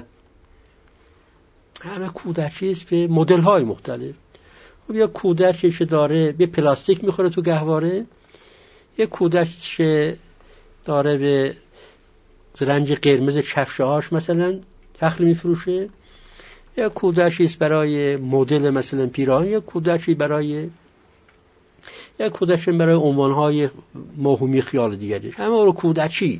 همه کودکی است به مدل های مختلف. خب یا کودکی که داره به پلاستیک میخوره تو گهواره، یا کودکی که داره به رنگ قرمز کفشهاش مثلا فخر میفروشه، یا کودکی است برای مدل مثلا پیراهن، یا کودکی برای یا کودکی برای عنوانهای موهومی خیال دیگری. همه رو کودکی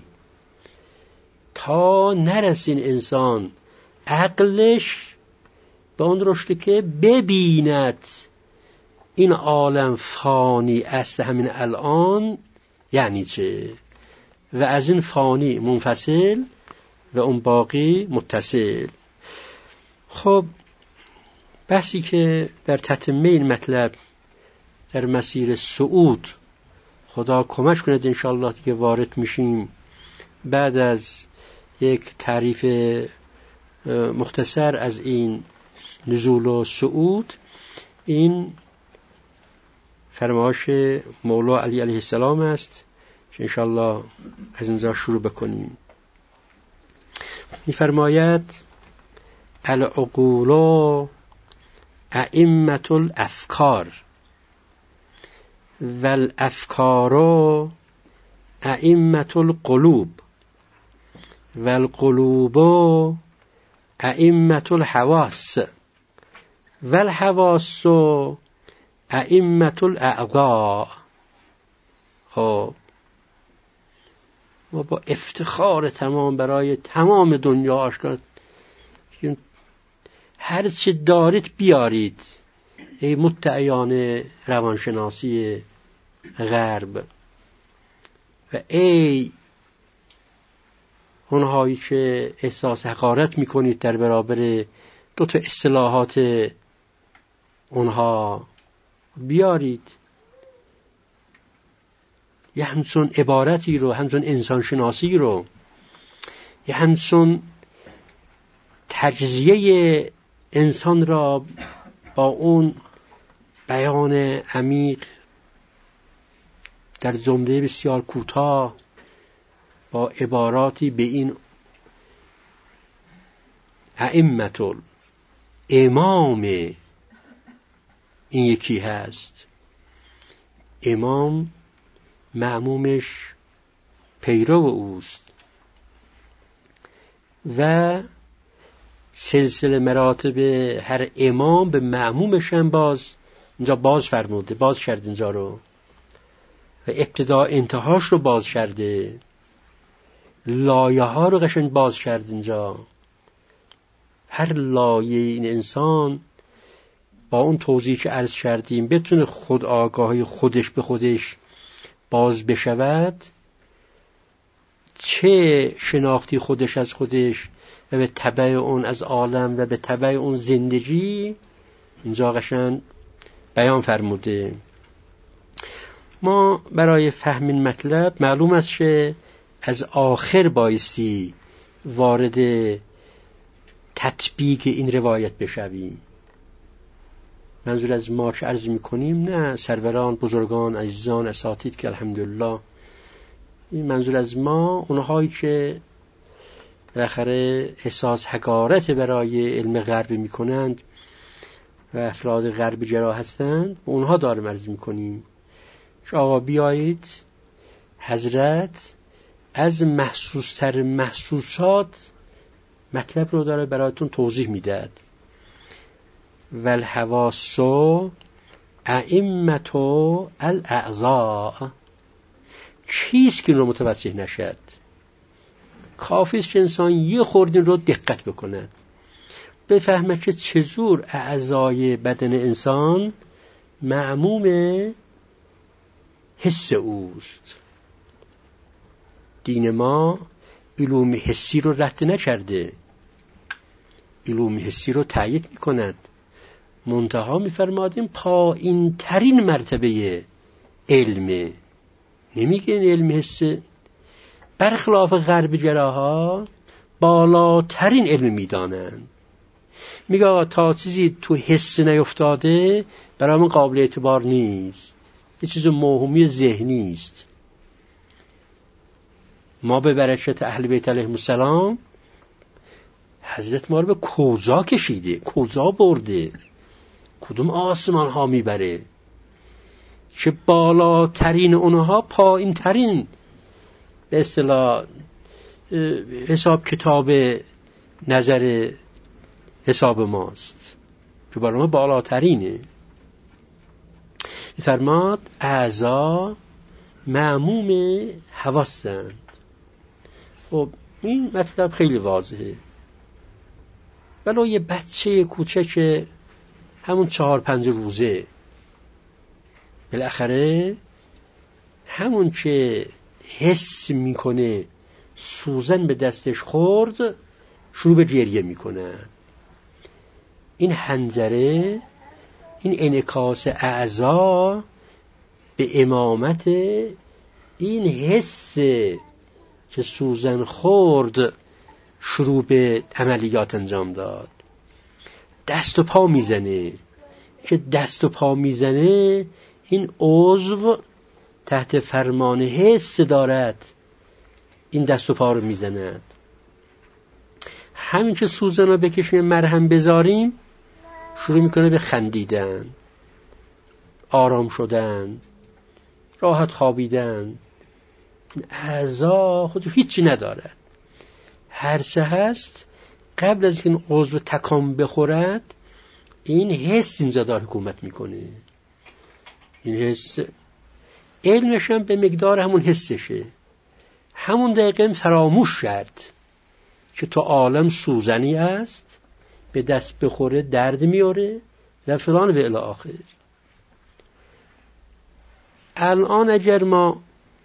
تا نرسین انسان عقلش به اون رشدی که ببیند این عالم فانی است همین الان یعنی چه، و از این فانی منفصل و اون باقی متصل. خب بحثی که در تتمه این مطلب در مسیر صعود خدا کمک کند انشاءالله دیگه وارد میشیم. بعد از یک تعریف مختصر از این نزول و صعود، این فرمایش مولا علی علیه السلام است که انشاءالله از اینجا شروع بکنیم. می‌فرماید العقول ائمة الافکار والافکار ائمة القلوب والقلوب ائمة الحواس والحواس ائمة الاعضاء. خب ما با افتخار تمام برای تمام دنیا آشکار هر چه دارید بیارید ای مدعیان روانشناسی غرب و ای اونهایی که احساس حقارت میکنید در برابر دو تا اصطلاحات اونها، بیارید یه همچون عبارتی رو، همچون انسان شناسی رو، یه همچون تجزیه انسان را با اون بیان عمیق در جمله بسیار کوتاه با عباراتی به این ائمة امام این یکی هست. امام مأمومش پیرو اوست و سلسله مراتب هر امام به مأمومش هم باز اینجا باز فرموده، باز کرد اینجا رو و ابتدا انتهاش رو باز کرده، لایه ها رو قشنگ باز کرد اینجا. هر لایه این انسان با اون توضیحی که عرض کردیم بتونه خود آگاهی خودش به خودش باز بشود، چه شناختی خودش از خودش و به تبع اون از عالم و به تبع اون زندگی اینجا قشنگ بیان فرموده. ما برای فهم این مطلب معلوم است که از آخر بایستی وارد تطبیق این روایت بشویم. منظور از ما که عرض میکنیم نه سروران، بزرگان، عزیزان، اساتید که الحمدلله، این منظور از ما اونهایی که بالاخره احساس حقارت برای علم غرب میکنند و افراد غرب جرا هستند، اونها داریم عرض میکنیم که آقا بیایید حضرت از محسوستر محسوسات مطلب رو داره براتون توضیح میدهد. والحواس ائمة الاعضاء، چیست که این رو متوجه نشد؟ کافی است که انسان یه خورده رو دقت بکند، بفهمه که چجور اعضای بدن انسان معموم حس اوست. دین ما علوم حسی رو رد نکرده، علوم حسی رو تایید میکند. منتها میفرمادیم پایین ترین مرتبه علمه، نمیگه این علم حسه. برخلاف غرب گراها بالاترین علم میدانند، میگه تا چیزی تو حس نیفتاده برای من قابل اعتبار نیست، یه چیز موهومی ذهنی است. ما به برکت اهل بیت علیهم السلام حضرت ما رو به کجا کشیده، کجا برده، کدوم آسمان ها میبره که بالاترین اونها پایین ترین به اصطلاح حساب کتاب نظر حساب ماست، که برای ما بالاترینه. فرماد اعضا معموم حواسند. خب این مطلب خیلی واضحه، ولو یه بچه کوچک همون چهار پنج روزه بالاخره همون که حس میکنه سوزن به دستش خورد شروع به گریه میکنه. این حنجره، این انعکاس اعضا به امامت این حس که سوزن خورد شروع به عملیات انجام داد. دست و پا میزنه، که دست و پا میزنه این عضو تحت فرمان حس دارد، این دست و پا رو میزند. همین که سوزن رو بکشیم مرهم بذاریم شروع میکنه به خندیدن، آرام شدن، راحت خوابیدن. اعضا خود هیچی ندارد، هر چه هست قبل از اینکه این عضو تکان بخورد این حس اینجا داره حکومت میکنه. این حس علمش هم به مقدار همون حسشه. همون دقیقه فراموش کرد که تو عالم سوزنی است، به دست بخوره درد میاره و فلان و الی آخر. الان اگر ما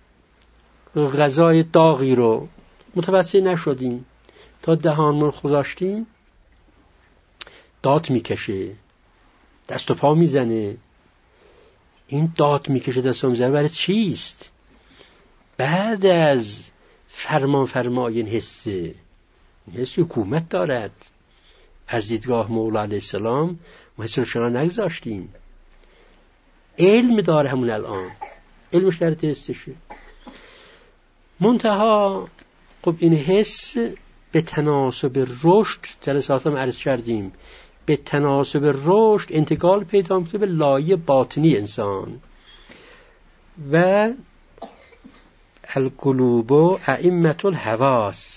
غذای داغی رو متوجه نشدیم تا دهانمون گذاشتیم داد میکشه، دست و پا میزنه. این داد میکشه دست و میزنه برای چیست؟ بعد از فرمان فرمای این حسه، این حس حکومت دارد. از دیدگاه مولا علیه السلام ما حس رو شنا نگذاشتیم. علم داره همون الان، علمش در حسشه. منتها خب این حس به تناسب رشد، جلسات هم عرض کردیم، به تناسب رشد انتقال پیدا می‌کنه به لایه باطنی انسان. و القلوب ائمة الحواس.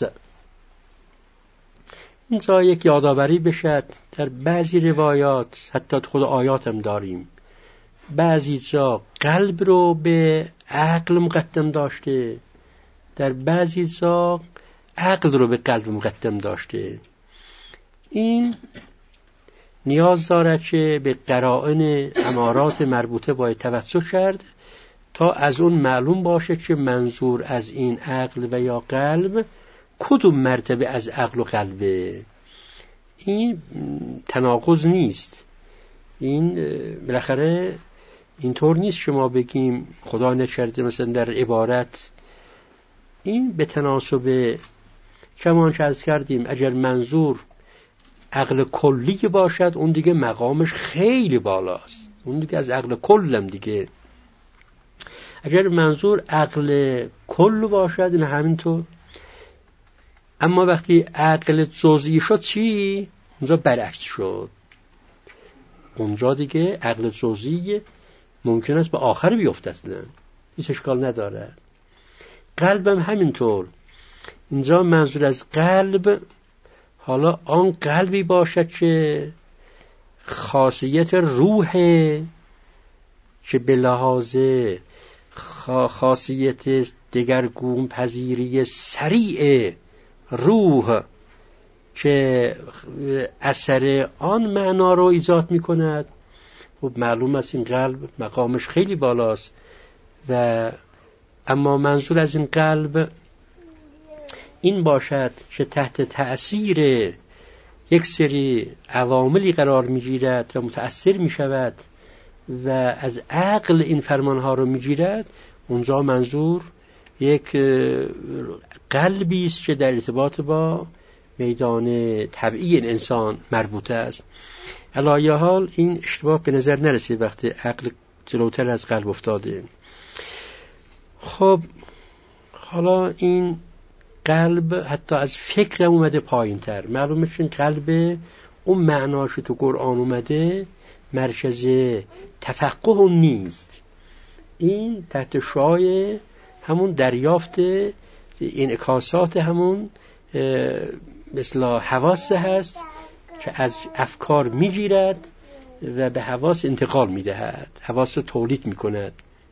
اینجا یک یادآوری بشد، در بعضی روایات حتی خود آیات هم داریم، بعضی جا قلب رو به عقل مقدم داشته، در بعضی جا عقل رو به قلب مقدم داشته. این نیاز دارد که به قرائن امارات مربوطه باید توجه کرد تا از اون معلوم باشه که منظور از این عقل و یا قلب کدوم مرتبه از عقل و قلبه. این تناقض نیست. این بالاخره اینطور نیست که ما بگیم خدا نکرده مثلا در عبارت این به تناسب کمان که عرض کردیم اگر منظور عقل کلی باشد اون دیگه مقامش خیلی بالاست، اون دیگه از عقل کلم دیگه. اگر منظور عقل کل باشد این همینطور. اما وقتی عقل جزئی شد چی؟ اونجا برعکس شد. اونجا دیگه عقل جزئی ممکن است به آخر بیفته اصلا، هیچ اشکال نداره. قلبم همینطور. اینجا منظور از قلب حالا آن قلبی باشد که خاصیت روح، که به لحاظ خاصیت دگرگون پذیری سریع روح که اثر آن معنا رو ایجاد می کند. خب معلوم است این قلب مقامش خیلی بالاست، و اما منظور از این قلب این باشد که تحت تأثیر یک سری عواملی قرار می گیرد و متأثر می شود و از عقل این فرمانها رو می گیرد. اونجا منظور یک قلبی است که در ارتباط با میدان طبیعی این انسان مربوطه است. علی حال این اشتباه به نظر نرسید وقتی عقل جلوتر از قلب افتاده. خب حالا این قلب حتی از فکر اومده پایین تر. معلومه که قلب اون معناش تو قرآن اومده مرکز تفقه نیست، این تحت شعاع همون دریافت انعکاسات همون مثل حواس هست که از افکار میگیرد و به حواس انتقال میدهد، حواس رو تولید میکند.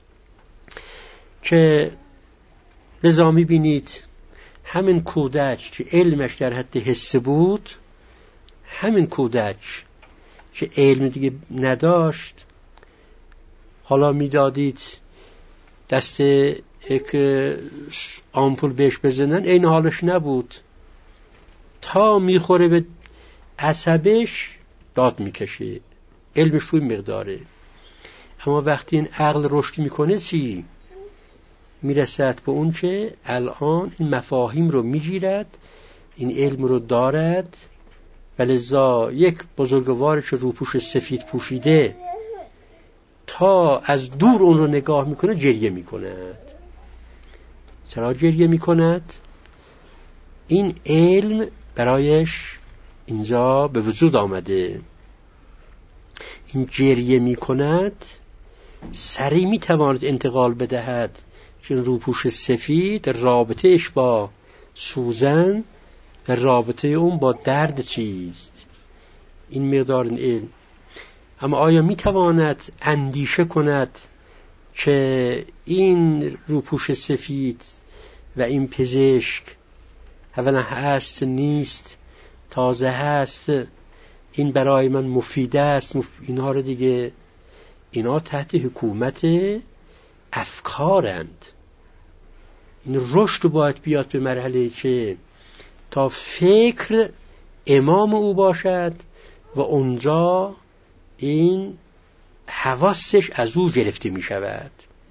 که لذا میبینید همین کودک که علمش در حد حس بود، همین کودک که علم دیگه نداشت، حالا میدادید دست یک آمپول بهش بزنن این حالش نبود، تا میخوره به عصبش داد میکشه، علمش روی مقداره. اما وقتی این عقل رشد میکنه چی؟ میرسد به اون که الان این مفاهیم رو میگیرد، این علم رو دارد، ولذا یک بزرگوار که روپوش سفید پوشیده تا از دور اون رو نگاه میکنه گریه میکند. چرا گریه میکند؟ این علم برایش اینجا به وجود آمده. این گریه میکند سریع میتواند انتقال بدهد که روپوش سفید رابطهش با سوزن و رابطه اون با درد چیست، این مقدار این علم. اما آیا میتواند اندیشه کند که این روپوش سفید و این پزشک اولا هست نیست، تازه هست، این برای من مفید است، مف... اینها رو دیگه، اینا تحت حکومت افکارند. این رشد باید بیاد به مرحله که تا فکر امام او باشد و اونجا این حواسش از او گرفته می شود.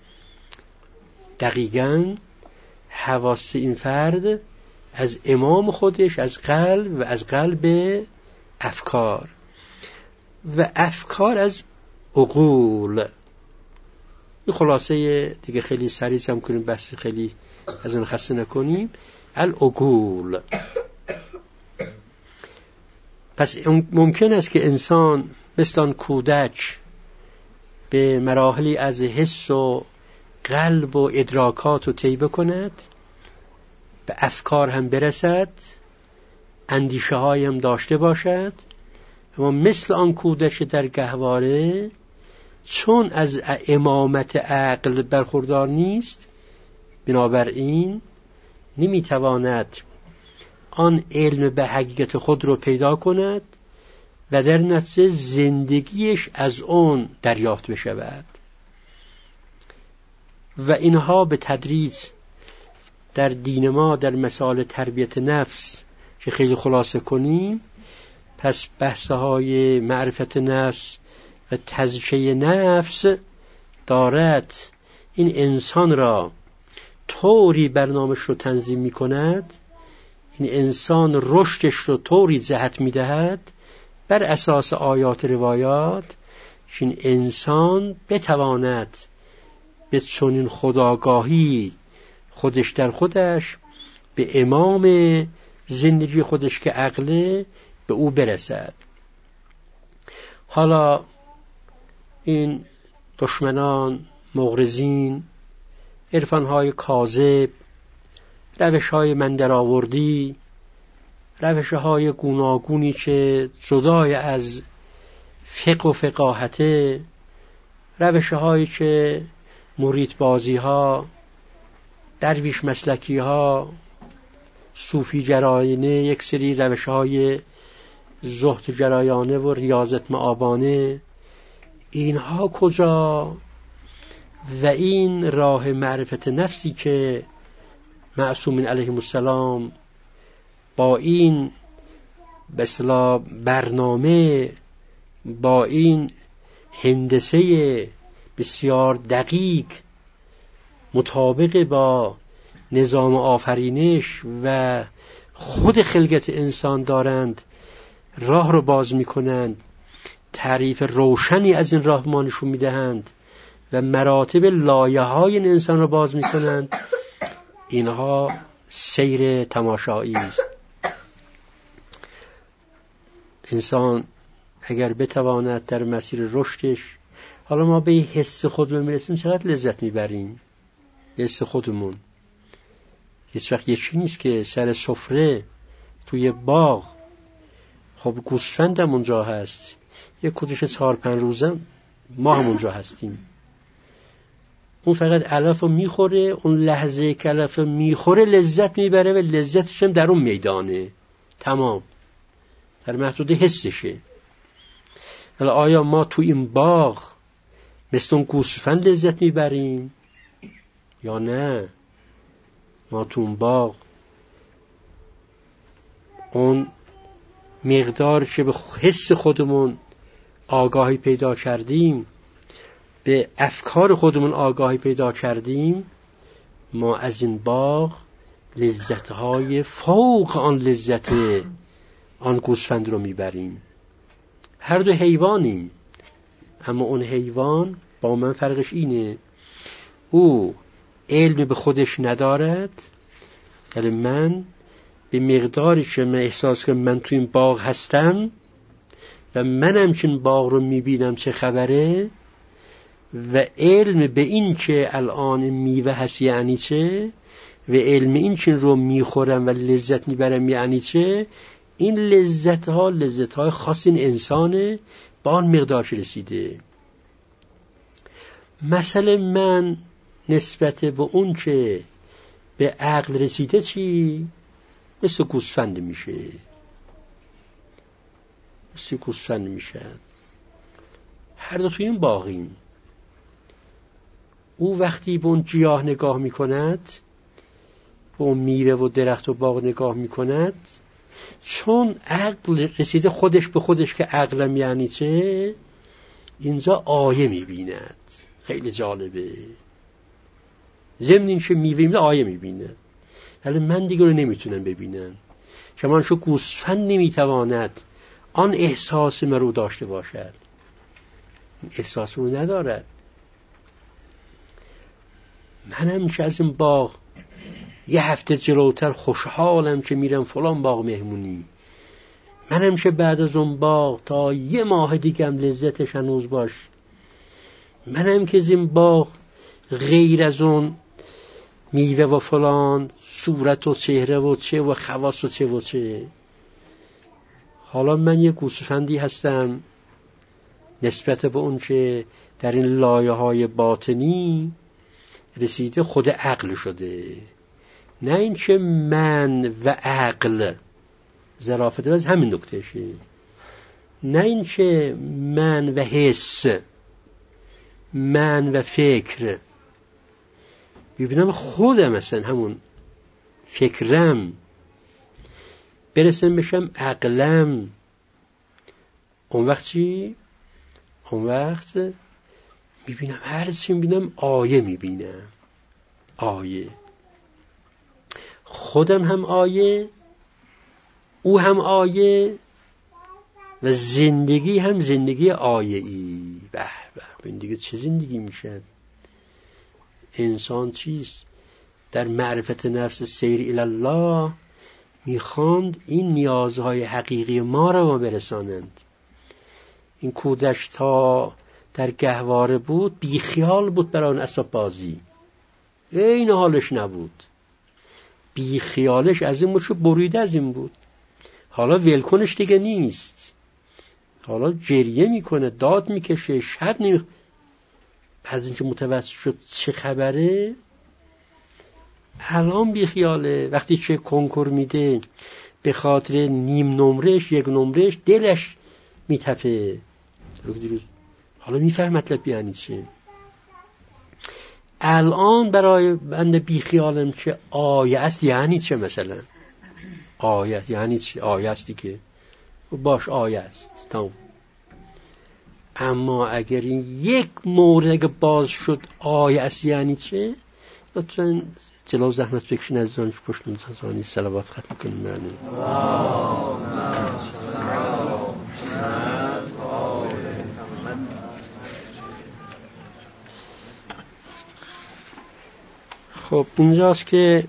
دقیقاً حواس این فرد از امام خودش، از قلب و از قلب افکار و افکار از عقول. این خلاصه دیگه خیلی سریع هم کنیم، بحث خیلی از اون خسته نکنیم. العقول. پس ممکن است که انسان مثل آن کودک به مراحلی از حس و قلب و ادراکات رو طی بکند، به افکار هم برسد، اندیشه های هم داشته باشد، اما مثل آن کودک در گهواره چون از امامت عقل برخوردار نیست، بنابراین نمیتواند آن علم به حقیقت خود رو پیدا کند و در نتیجه زندگیش از اون دریافت بشود. و اینها به تدریج در دین ما در مسائل تربیت نفس که خیلی خلاصه کنیم، پس بحث‌های معرفت نفس و تزکیه نفس دارد این انسان را طوری برنامه‌اش رو تنظیم می کند، این انسان رشدش رو طوری جهت می دهد بر اساس آیات روایات که این انسان بتواند به چنین خودآگاهی خودش در خودش به امام زندگی خودش که عقله به او برسد. حالا این دشمنان، مغرضین، عرفانهای کاذب روش های من در آوردی، روش های گوناگونی که جدای از فقه و فقاهته، روش هایی که مرید بازی ها، درویش مسلکی ها، صوفی جرایانه، یک سری روش های زهد جرایانه و ریاضت مآبانه، اینها کجا؟ و این راه معرفت نفسی که معصومین علیهم السلام با این به اصطلاح برنامه، با این هندسه بسیار دقیق مطابق با نظام آفرینش و خود خلقت انسان دارند راه رو باز می کنند، تعریف روشنی از این راه ما نشون می دهند و مراتب لایه های این انسان رو باز می کنند. اینها سیر تماشایی است. انسان اگر بتواند در مسیر رشدش، حالا ما به حس خودمون میرسیم چقدر لذت میبریم، حس خودمون. هیچ وقت یه چیزی نیست که سر سفره توی باغ، خب گوسفندم اونجا هست، یه کدوش چهار پنج روزم ما هم اونجا هستیم، اون فقط علف رو میخوره، اون لحظه که علف رو میخوره لذت میبره و لذتش هم در اون میدانه، تمام در محدود حسشه. حالا آیا ما تو این باغ مثل اون گوسفند لذت میبریم یا نه؟ ما تو اون باغ اون مقدار که به حس خودمون آگاهی پیدا کردیم، به افکار خودمون آگاهی پیدا کردیم، ما از این باغ لذتهای فوق آن لذت آن گوسفند رو میبریم. هر دو حیوانیم، اما اون حیوان با من فرقش اینه، او علم به خودش ندارد، ولی من به مقداری که من احساس کنم من تو این باغ هستم و منم که این باغ رو میبینم چه خبره، و علم به این که الان میوه هست یعنی چه، و علم این که رو میخورم و لذت میبرم یعنی چه، این لذت ها لذت های خاص این انسانه، با آن مقدارش رسیده. مثلا من نسبت به اون که به عقل رسیده چی؟ مثل گوسفند میشه، مثل گوسفند میشه. هر دو توی این باغیم. او وقتی به اون گیاه نگاه میکند، به اون میوه و درخت و باغ نگاه میکند، چون عقل رسیده خودش به خودش که عقلم یعنی چه، اینجا آیه میبیند. خیلی جالبه. ضمن این که میوه میبیند آیه میبیند، ولی من دیگه رو نمیتونم ببینم. شما شو گوسفند نمیتواند آن احساس من رو داشته باشد، احساس رو ندارد. منم که از این باغ یه هفته جلوتر خوشحالم که میرم فلان باغ مهمونی، منم که بعد از اون باغ تا یه ماه دیگم لذتش هنوز باش، منم که از این باغ غیر از اون میوه و فلان صورت و چهره و چه و خواص و چه و چه. حالا من یه گوسفندی هستم نسبت به اون که در این لایه های باطنی رسیده خود عقل شده، نه این که من و عقل ظرافت باز همین نکتهشه، نه این که من و حس، من و فکر. ببینم خودم مثلا همون فکرم برسم بشم عقلم، اون وقت چی؟ اون وقت میبینم هر چی میبینم آیه میبینم، آیه. خودم هم آیه، او هم آیه، و زندگی هم زندگی آیه‌ای. به به، این دیگه چه زندگی میشه؟ انسان چیست؟ در معرفت نفس سیر الله میخواند این نیازهای حقیقی ما را ما برسانند. این کودک تا در گهواره بود بیخیال بود برای اون اسباب بازی، این حالش نبود. بی خیالش از این بود که بریده از این بود. حالا ولکنش دیگه نیست، حالا جریه میکنه، داد میکشه، شب نمی از اینکه متوسط شد چه خبره. الان بی خیاله. وقتی چه کنکور میده به خاطر نیم نمرش یک نمرش دلش میتپه. حالا میفهم مطلب یعنی چه. الان برای بنده بی خیالم که آیه است یعنی چه؟ مثلا آیه یعنی چه؟ آیه است دیگه، باش آیه است تمام. اما اگر این یک مورد اگه باز شد آیه است یعنی چه، لطفاً جلو زحمت بکشین از دانش پشت منتظرانی صلوات ختم کنیم. معنی خب اینجاست که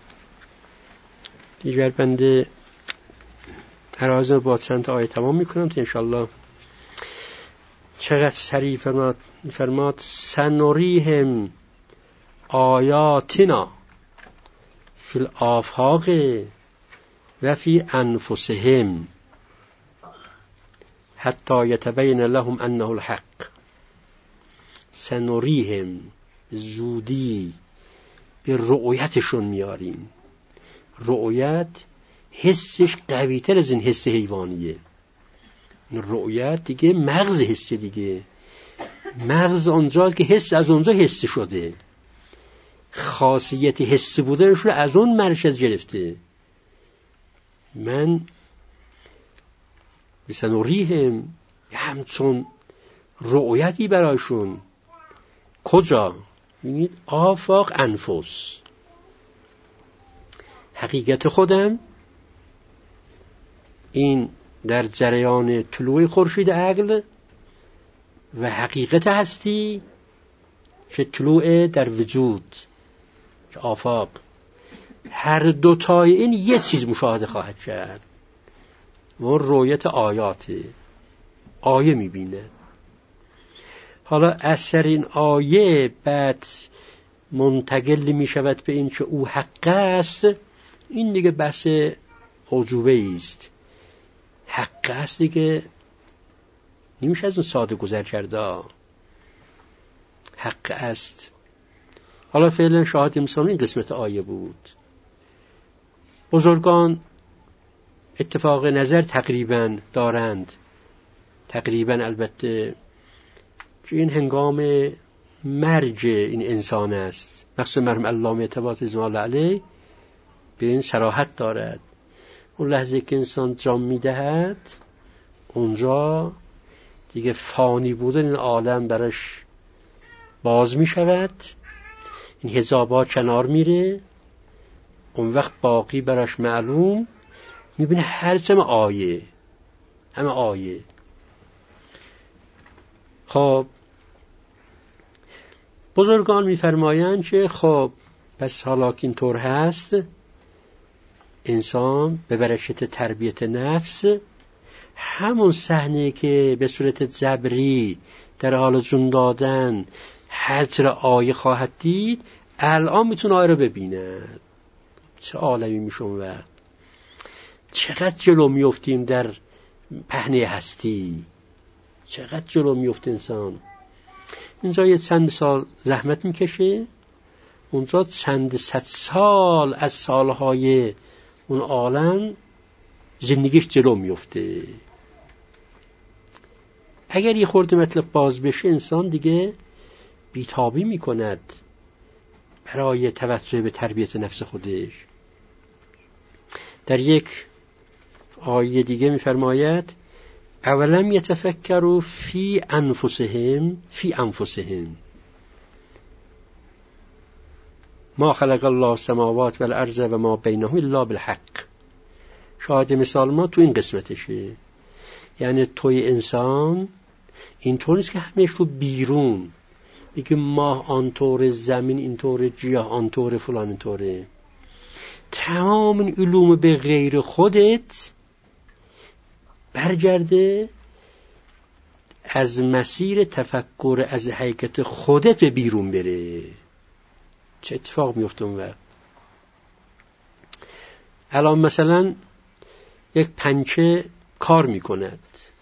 دیگر بنده عرایض رو با چند تا آیه تمام میکنم تا انشالله. چقدر سریع فرماد فرماد سنوریهم آیاتنا فی الآفاق و فی انفسهم حتی یتبین لهم انه الحق. سنوریهم زودی به رؤیتشون میاریم. رؤیت حسش قوی تر از این حس حیوانیه. رؤیت دیگه مغز حس دیگه، مغز اونجا که حس از اونجا حس شده، خاصیت حس بودنش رو از اون مرکز گرفته. من بسنوریهم همچون رؤیتی برایشون. کجا؟ ببینید آفاق انفس، حقیقت خودم این در جریان طلوع خورشید عقل و حقیقت هستی که طلوع در وجود که آفاق، هر دوتای این یه چیز مشاهده خواهد کرد و رؤیت آیاته. آیه میبینه. حالا اثر این آیه بعد منتقل میشود به این که او حق است. این دیگه بحث عجوبه است. حق است دیگه نمیشه از اون ساده گذر کرده. حق است. حالا فعلا شاهد امسان این قسمت آیه بود. بزرگان اتفاق نظر تقریبا دارند، تقریبا البته، که این هنگام مرج این انسان است. مخصوصا مرحوم علامه طباطبایی رضوان الله علیه به این صراحت دارد. اون لحظه که انسان جان میدهد اونجا دیگه فانی بودن این عالم برش باز می شود، این حجاب‌ها کنار میره. اون وقت باقی براش معلوم میبینه هر چم آیه، همه آیه. خب بزرگان میفرمایند که خب پس حالا که اینطور هست، انسان به برکت تربیت نفس همون صحنه که به صورت جبری در حال جون دادن حجر آیه خواهد دید، الان میتونه آیه رو ببیند. چه عالمی میشون و چقدر جلو میفتیم در پهنه هستی، چقدر جلو میفت انسان. اینجا یه چند سال زحمت میکشه، اونجا چند صد سال از سالهای اون عالم زندگیش جلو میفته. اگر یه خورده مطلب باز بشه انسان دیگه بیتابی میکند برای توجه به تربیت نفس خودش. در یک آیه دیگه میفرماید اولم یتفکروا فی انفسهم فی انفسهم ما خلق الله السماوات والارض و ما بینهما الا بالحق. شاهد مثال ما تو این قسمتشه. یعنی توی انسان اینطور نیست که همش تو بیرون میگه ماه آنطور، زمین اینطور، گیاه آنطور، فلان اینطوره. تمام این علوم به غیر خودت برگرده از مسیر تفکر از حقیقت خودت به بیرون بره. چه اتفاق میفته اون وقت؟ الان مثلا یک پنچه کار میکند،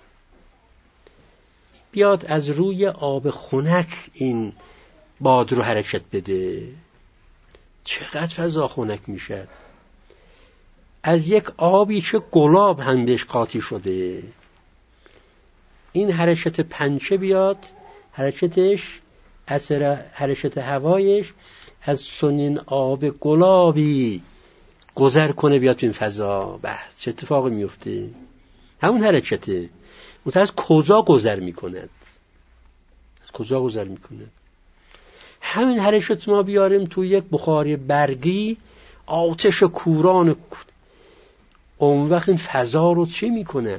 بیاد از روی آب خنک این باد رو حرکت بده، چقدر فضا خنک میشه. از یک آبی که گلاب هم بهش قاطی شده، این حرکت پنچه بیاد، حرکتش اثر حرکت هوایش از چنین آب گلابی گذر کنه بیاد تو این فضا، بحث چه اتفاقی میفته؟ همون حرکته. مثلا از کجا گذر میکند؟ از کجا گذر میکند؟ همین حرکت ما بیاریم تو یک بخاری برگی، آتش کوران، اون وقت این فضا رو چی میکند؟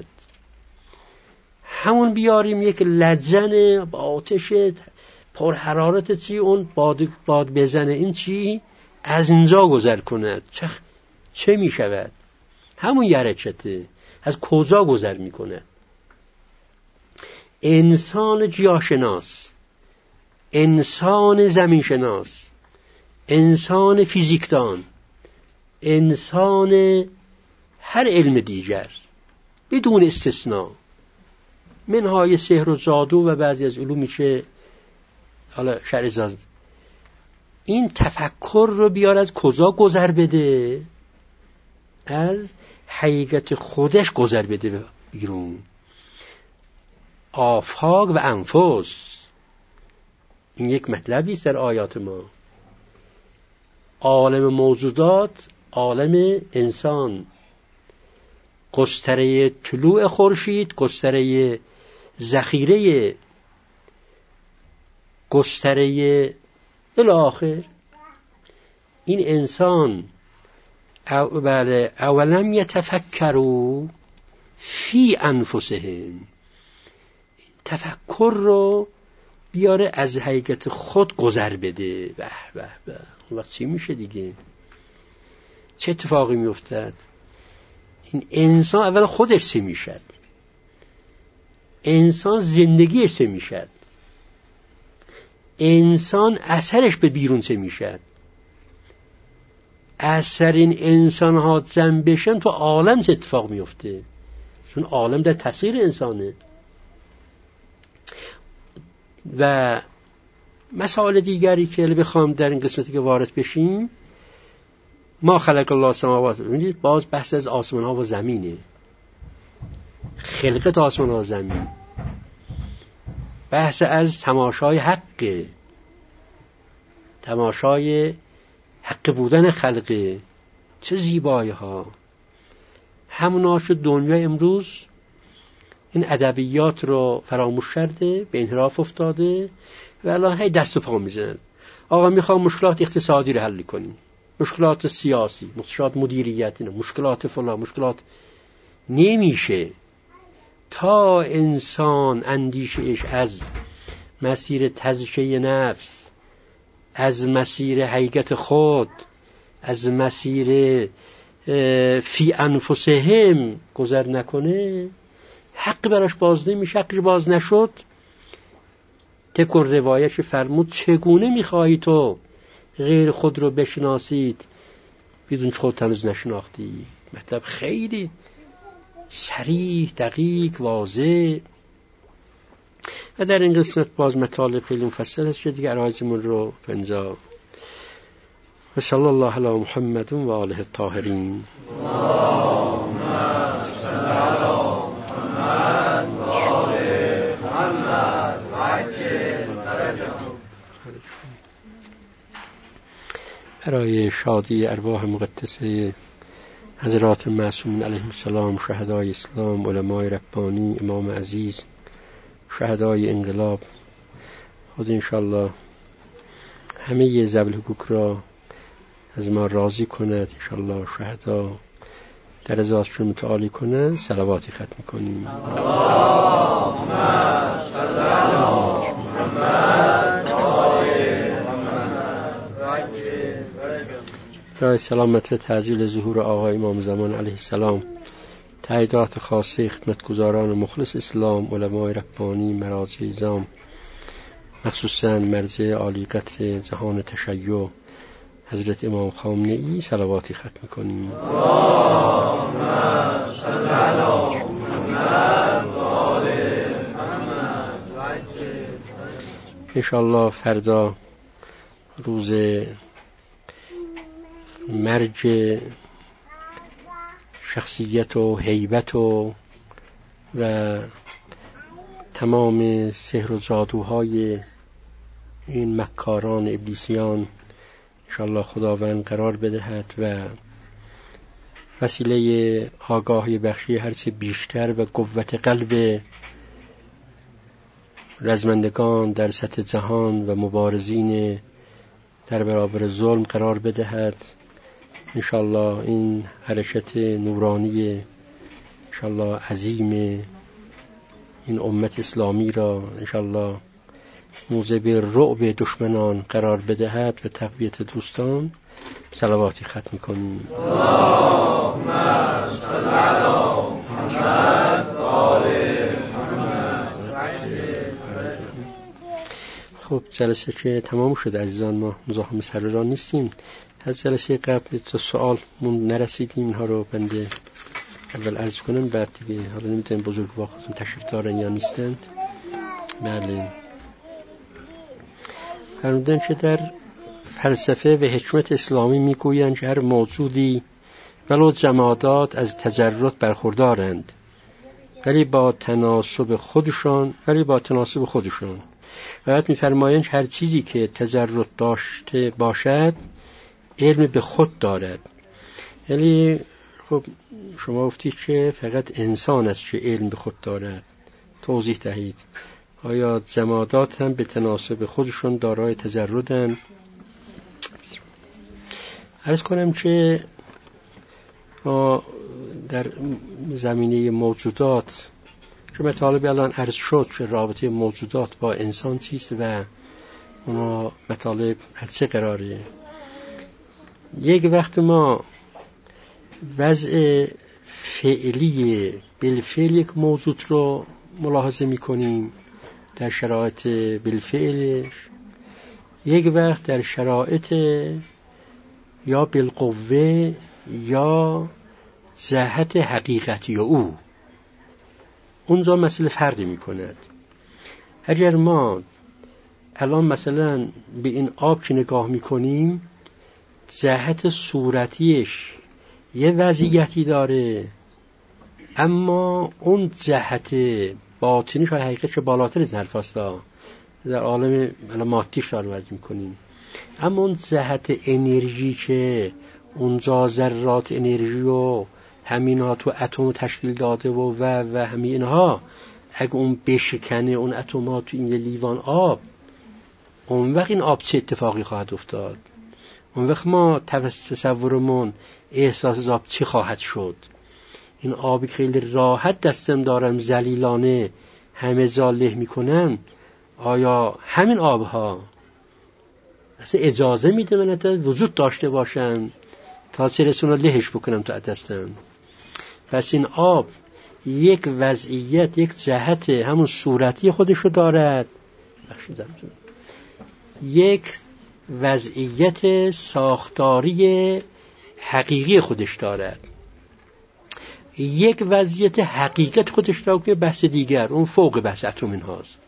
همون بیاریم یک لجن با آتش پر حرارت چی، اون باد, باد بزنه، این چی؟ از اینجا گذر کند، چه, چه میشود؟ همون یه حرکته. از کجا گذر میکند؟ انسان گیاهشناس، انسان زمینشناس، انسان فیزیکدان، انسان هر علم دیگر بدون استثناء، منهای سحر و جادو و بعضی از علومی که حالا شرع زاد، این تفکر رو بیار از کجا گذر بده؟ از حقیقت خودش گذر بده بیرون. آفاق و انفس، این یک مطلبی است در آیات ما. عالم موجودات، عالم انسان، گستره طلوع خورشید، گستره ذخیره، گستره الاخر. این انسان او بله اولم یتفکروا فی انفسهم، تفکر رو بیاره از حقیقت خود گذر بده. به به به، اون وقت چی میشه دیگه؟ چه اتفاقی میافتد؟ این انسان اول خودش چه میشد؟ انسان زندگیش چه میشد؟ انسان اثرش به بیرون چه میشد؟ اثر این انسان ها جمع بشن تو عالم چه اتفاق میفته؟ چون عالم در تاثیر انسانه. و مسائل دیگری که بخوام در این قسمتی که وارد بشیم، ما خلق الله السماوات، ببینید باز بحث از آسمان ها و زمینه، خلقت آسمان ها و زمین، بحث از تماشای حق، تماشای حق بودن خلقه، چه زیبایی ها. هموناش دنیا امروز این ادبیات رو فراموش کرده، به انحراف افتاده و الان هی دست و پا میزنن. آقا میخوام مشکلات اقتصادی رو حل کنیم، مشکلات سیاسی، مشکلات مدیریتی، مشکلات فلان، مشکلات. نمیشه تا انسان اندیشش از مسیر تزکیه نفس، از مسیر حقیقت خود، از مسیر فی انفسهم گذر نکنه، حق براش باز نمیشه. حقش باز نشد، تکن روایش فرمود چگونه میخواهی تو غیر خود رو بشناسید بدون خود تنوز نشناختی؟ مطلب خیلی صریح، دقیق، واضح. و در این قسمت باز مطالب خیلی مفصل است که دیگه عرایزمون رو تا اینجا. و صلی الله علی محمد و آله الطاهرین. برای شادی ارواح مقدسه حضرات معصومین علیهم السلام، شهدای اسلام، علمای ربانی، امام عزیز، شهدای انقلاب، خود انشالله همه ذوی الحقوق را از ما راضی کند. انشالله شهدا درجاتشون متعالی کنه. صلواتی ختم کنیم. اللهم صل علی محمد و آل محمد. برای سلامت و تعجیل ظهور آقای امام زمان علیه السلام، تاییدات خاصه خدمتگزاران مخلص اسلام، علمای ربانی، مراجع ازام، مخصوصاً مرجع عالی قدر جهان تشیع حضرت امام خامنه‌ای صلواتی ختم می‌کنیم. اللهم صل علی محمد و آل محمد. انشاءالله فردا روز مرج شخصیت و هیبت و و تمام سحر و جادوهای این مکاران ابلیسیان انشاءالله خداوند قرار بدهد و وسیله آگاهی بخشی هرچه بیشتر و قوت قلب رزمندگان در سطح جهان و مبارزین در برابر ظلم قرار بدهد. انشاءالله این حرکت نورانی انشاءالله عظیم این امت اسلامی را انشاءالله موجب رعب دشمنان قرار بدهد و تقویت دوستان. صلواتی ختم می‌کنیم. اللهم صل علی محمد و آل محمد. خب جلسه که تمام شد عزیزان، ما مزاحم سر راه نیستیم. از جلسه قبل تا سوال مون نرسیدیم، اینها رو بنده اول عرض کنم، بعد دیگه حالا نمیدونم بزرگوار خودتون تشریف دارن یا نیستند. بله، فرمودن که در فلسفه و حکمت اسلامی میگویند که هر موجودی ولو جمادات از تجرد برخوردارند، ولی با تناسب خودشان ولی با تناسب خودشان و بعد میفرمایند هر چیزی که تجرد داشته باشد علم به خود دارد. یعنی خب شما گفتید که فقط انسان است که علم به خود دارد، توضیح دهید آیا جمادات هم به تناسب خودشون دارای تجردند؟ عرض کنم که ما در زمینه موجودات که مطالب الان عرض شد که رابطه موجودات با انسان چیست و اونا مطالب از چه قراره. یک وقت ما وضع فعلی بالفعل یک موجود رو ملاحظه میکنیم در شرایط بالفعلش، یک وقت در شرایط یا بالقوه یا جهت حقیقتی او، اونجا مسئله فرقی میکند. اگر ما الان مثلا به این آب که نگاه میکنیم جهت صورتیش یه وضعیتی داره، اما اون جهت باطنیش و حقیقتش که بالاتر از حرف هستا در عالم مادیش دارم وضع میکنیم، اما اون جهت انرژی که اونجا ذرات انرژی و همین ها تو اتم تشکیل داده و و و همین اینها اگه اون بشکنه اون اتم ها تو این لیوان آب، اون وقت این آب چه اتفاقی خواهد افتاد؟ اون وقت ما تصورمون احساس از آب چی خواهد شد؟ این آبی که خیلی راحت دستم دارم ذلیلانه همه جا له میکنم، آیا همین آبها اصلا اجازه میده من وجود داشته باشن تا سرسون رو لهش بکنم تو دستم؟ پس این آب یک وضعیت، یک جهت همون صورتی خودش رو دارد، یک وضعیت ساختاری حقیقی خودش دارد، یک وضعیت حقیقت خودش دارد که بحث دیگر اون فوق بحث اتم این هاست.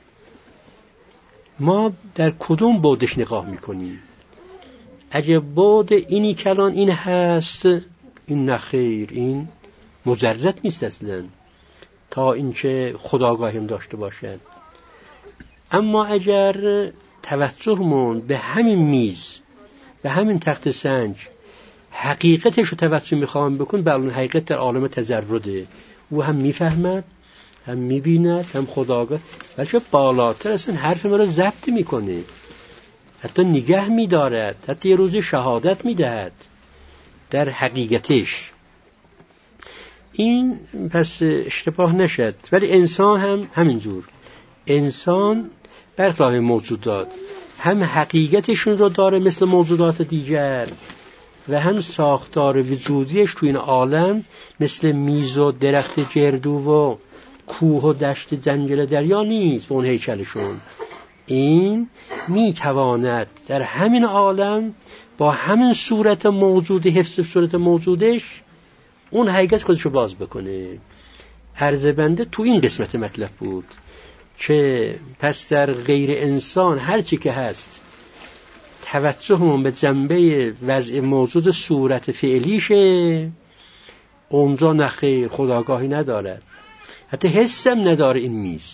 ما در کدوم بودش نگاه میکنیم؟ اگه بود اینی کلان این هست، این نخیر، این مجرد نیست اصلا تا اینکه خودآگاهی هم داشته باشد. اما اگر توجهمون به همین میز، به همین تخت سنج حقیقتش رو توجه میخوام بکن، به اون حقیقت در عالم تجرده او هم میفهمد، هم میبیند، هم خودآگاه، بلکه بالاتر اصلا حرف ما رو ضبط میکنه، حتی نگه میدارد، حتی یه روز شهادت میدهد در حقیقتش. این پس اشتباه نشد. ولی انسان هم همینجور، انسان برخلاف موجودات هم حقیقتشون رو داره مثل موجودات دیگر و هم ساختار وجودیش تو این عالم مثل میز و درخت جردو و کوه و دشت جنگل دریا نیست به اون هیکلشون. این میتواند در همین عالم با همین صورت موجود، حفظ صورت موجودش، اون حقیقت خودشو باز بکنه. عرض بنده تو این قسمت مطلب بود که پس در غیر انسان هر چی که هست توجهمون به جنبه وضع موجود صورت فعلیشه، اونجا نخیر خودآگاهی ندارد، حتی حسم نداره این میز.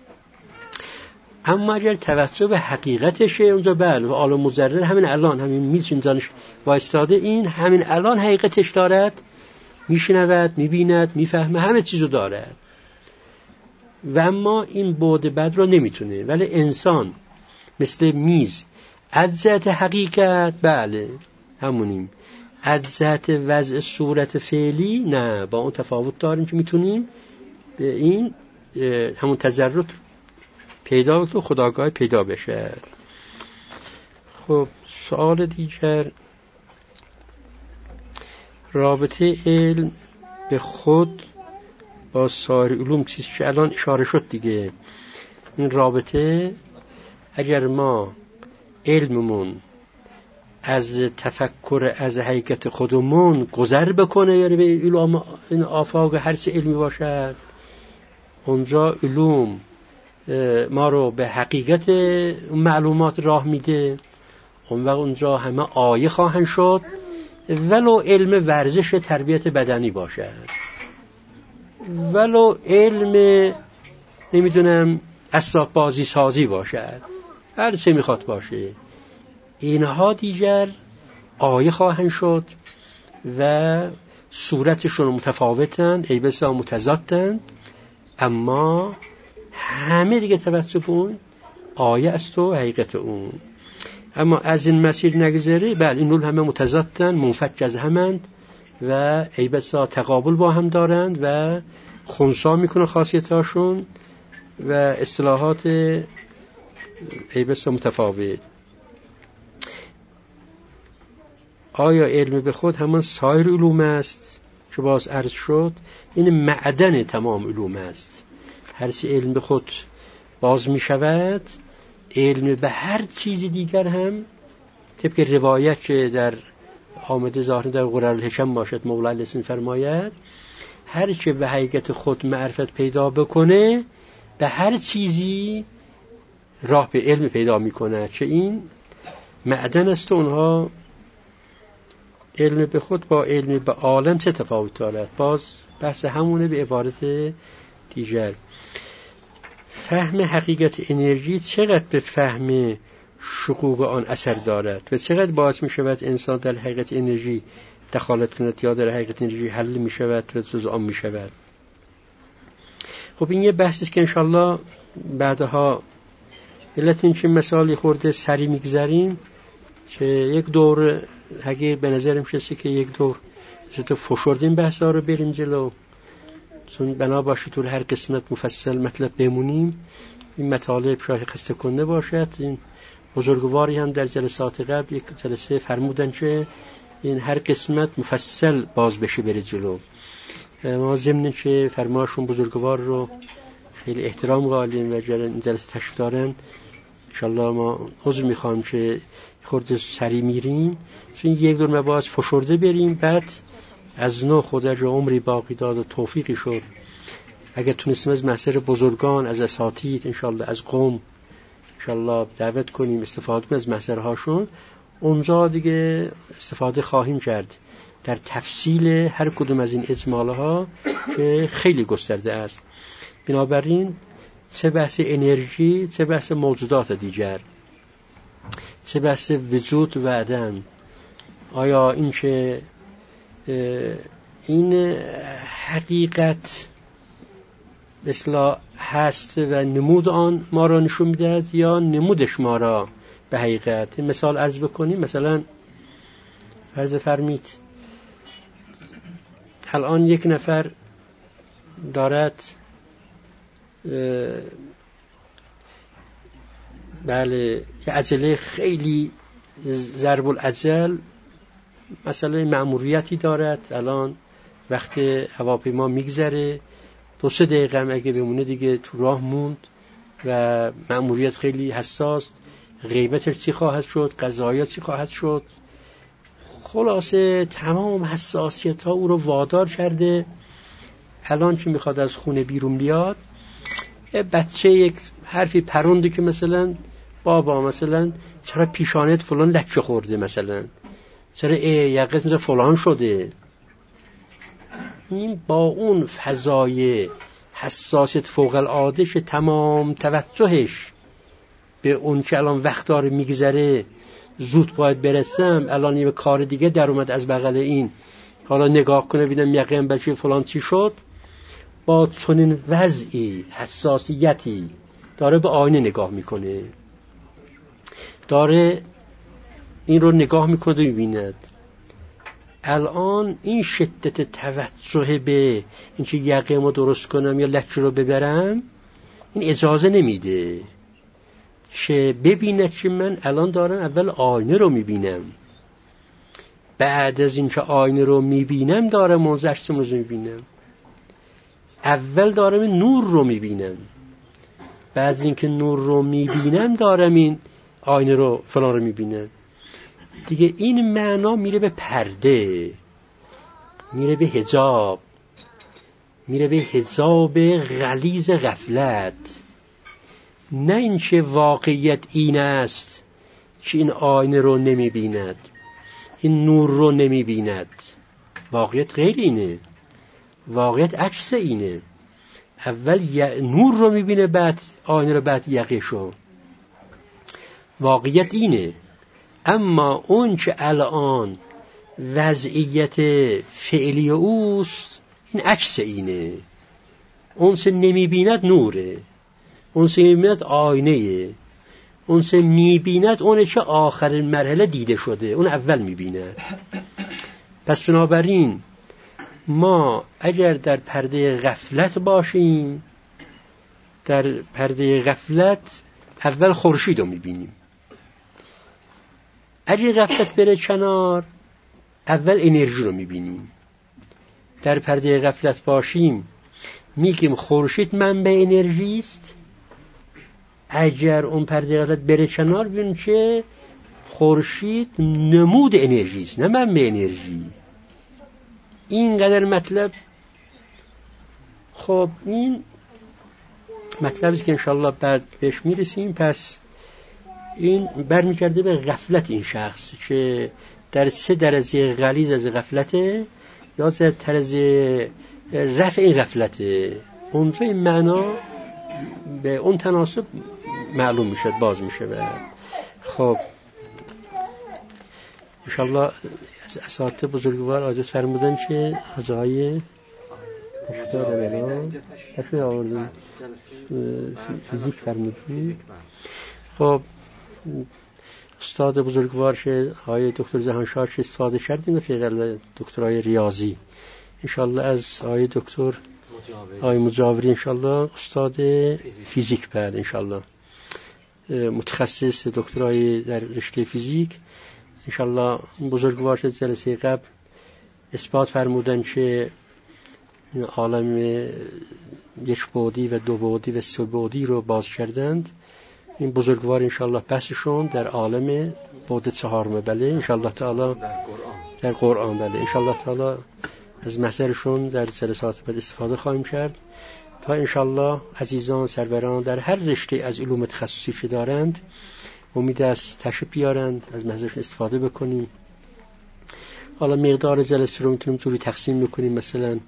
اما اگر توجه به حقیقتشه اونجا بله، عالم مجرد همین الان همین میز اینجانش وایستاده، این همین الان حقیقتش دارد، میشنود، میبیند، میفهمه، همه چیزو دارد. و اما این بعد بد رو نمیتونه. ولی انسان مثل میز از جهت حقیقت بله همونیم، از جهت وضع صورت فعلی نه، با اون تفاوت داریم که میتونیم به این همون تجرد پیدا بکنه، خودآگاهی پیدا بشه. خب سوال دیگر، رابطه علم به خود با سایر علوم چیزی که الان اشاره شد دیگه. این رابطه اگر ما علممون از تفکر از حقیقت خودمون گذر بکنه، یعنی به علوم این آفاق هر چه علمی باشد، اونجا علوم ما رو به حقیقت معلومات راه میده، اون وقت اونجا همه آیه خواهند شد، ولو علم ورزش تربیت بدنی باشد، ولو علم نمیدونم اسباب بازی سازی باشد، هر چه میخواد باشه، اینها دیگر آیه خواهند شد و صورتشون متفاوتند، ای بسا متضادند، اما همه دیگه توجه به اون آیه است و حقیقت اون. اما از این مسیر نگذره، بله این همه متضادند، منفک از همند و ای بسا تقابل با هم دارند و خنثی میکنه خاصیتاشون و اصطلاحات ای بسا متفاوت. آیا علم به خود همان سایر علوم است که باز عرض شد؟ این معدن تمام علوم است. هر چی علم به خود باز می شود، علم به هر چیز دیگر هم طبق روایت که در آمده ظاهر در قرارالحکم باشد، مولا علیه فرماید هر چه به حقیقت خود معرفت پیدا بکنه به هر چیزی راه به علم پیدا می کند، چه این معدن است. اونها علم به خود با علم به عالم چه تفاوت دارد؟ باز بحث همونه به عبارت دیگر. فهم حقیقت انرژی چقدر به فهم شقوق آن اثر دارد و چقدر باعث می شود انسان در حقیقت انرژی دخالت کند یا در حقیقت انرژی حل می شود و جزء آن می شود. خب این یه بحثی است که انشالله بعدها علت این که مثالی خورده سری میگذاریم که یک دور اگه به نظرم شسته که یک دور زیاد فشردیم بحث ها رو بریم جلو، چون بنا باشه طول هر قسمت مفصل مطلب بمونیم، این مطالب شاید خسته کننده باشد. این بزرگواری هم در جلسات قبل یک جلسه فرمودن که این هر قسمت مفصل باز بشه بره جلو. ما ضمن که فرماشون بزرگوار رو خیلی احترام قائلیم و جلسه تشریف دارن، انشالله ما عذر میخوام که خورده سری میریم، چون یک دور مباحث فشرده بریم، بعد از نو خدا جو عمری باقی داد و توفیقی شد اگر تونستیم از محضر بزرگان، از اساتید، انشالله از قوم انشالله دعوت کنیم استفاده کنیم از محضرهاشون، اونجا دیگه استفاده خواهیم کرد در تفصیل هر کدوم از این اجماله ها که خیلی گسترده است. بنابراین چه بحث انرژی، چه بحث موجودات دیگر، چه بحث وجود و عدم، آیا این که این حقیقت مثلا هست و نمود آن ما را نشون میدهد یا نمودش ما را به حقیقت. مثال عرض بکنیم، مثلا فرض فرمید الان یک نفر دارد بله یه عجله خیلی ضرب العجل، مثلا مأموریتی دارد، الان وقت هواپیما میگذره، دو سه دقیقه هم اگه بمونه دیگه تو راه موند، و مأموریت خیلی حساس، غیبتش چی خواهد شد، قضایت چی خواهد شد. خلاصه تمام حساسیت ها او رو وادار کرده. الان که میخواد از خونه بیرون بیاد، یه بچه یک حرفی پرونده که مثلا بابا مثلا چرا پیشانت فلان لکه خورده، مثلا چرا یقت مثلا فلان شده. این با اون فضای حساسیت فوق العاده شه، تمام توجهش به اون که الان وقت داره میگذره، زود باید برسم، الان یه کار دیگه در اومد از بغل این، حالا نگاه کنه ببینم یقین بچه فلان چی شد. با چنین وضعی حساسیتی داره به آینه نگاه میکنه، داره این رو نگاه میکنه و میبیند. الان این شدت توجه به اینکه یقین رو درست کنم یا لکه رو ببرم، این اجازه نمیده که ببینه که من الان دارم اول آینه رو میبینم، بعد از اینکه آینه رو میبینم دارم موزشت رو میبینم، اول دارم این نور رو میبینم، بعد از اینکه نور رو میبینم دارم این آینه رو فلان رو میبینم. دیگه این معنا میره به پرده، میره به حجاب، میره به حجاب غلیظ غفلت. نه اینکه واقعیت این است که این آینه رو نمیبیند، این نور رو نمیبیند. واقعیت غیر اینه، واقعیت عکس اینه. اول نور رو میبینه، بعد آینه رو، بعد یقشو. واقعیت اینه. اما اون که الان وضعیت فعلی اوست، این عکس اینه. اون سه نمیبیند نوره، اون سه میبیند آینه، اون سه میبیند اونه که آخرین مرحله دیده شده، اون اول میبیند. پس بنابراین ما اگر در پرده غفلت باشیم، در پرده غفلت اول خورشید رو میبینیم. اگر غفلت بره کنار، اول انرژی رو میبینیم. در پرده غفلت باشیم میگیم خورشید منبع انرژی است. اگر اون پرده غفلت بره کنار، ببینیم که خورشید نمود انرژی است، نه منبع انرژی. اینقدر مطلب. خب این مطلبی است که انشاءالله بعد بهش میرسیم. پس این برمیگرده به غفلت این شخص که در سه درجه غلیظ از غفلته، یا در درجه رفع این غفلته. اونجا این معنا به اون تناسب معلوم میشه، باز میشه. بعد خب انشاءالله از اساتید بزرگوار عاجز فرمودن که از آقای مختار ایران تشریف آوردن، فیزیک فرمودن. خب استاد بزرگوار شه آقای دکتر زهانشاه شه استفاده کردیم و فعلا دکترای ریاضی انشالله از آقای دکتر آقای مجاوری انشالله استاد فیزیک بعد انشالله متخصص دکترای در رشته فیزیک انشالله. بزرگوار شه جلسه قبل اثبات فرمودن که عالم یک بعدی و دو بعدی و سه بعدی رو باز کردند. این بزرگوار انشالله بحثشون در عالم بعد چهارم، بله انشالله تعالی در قرآن، بله انشالله تعالی از محضرشون در جلسات بعد استفاده خواهیم کرد تا انشالله عزیزان سروران در هر رشته از علوم تخصصی که دارند امید است تشریف بیارند، از محضرشون استفاده بکنیم. حالا مقدار جلسه رو میتونیم جوری تقسیم بکنیم، مثلا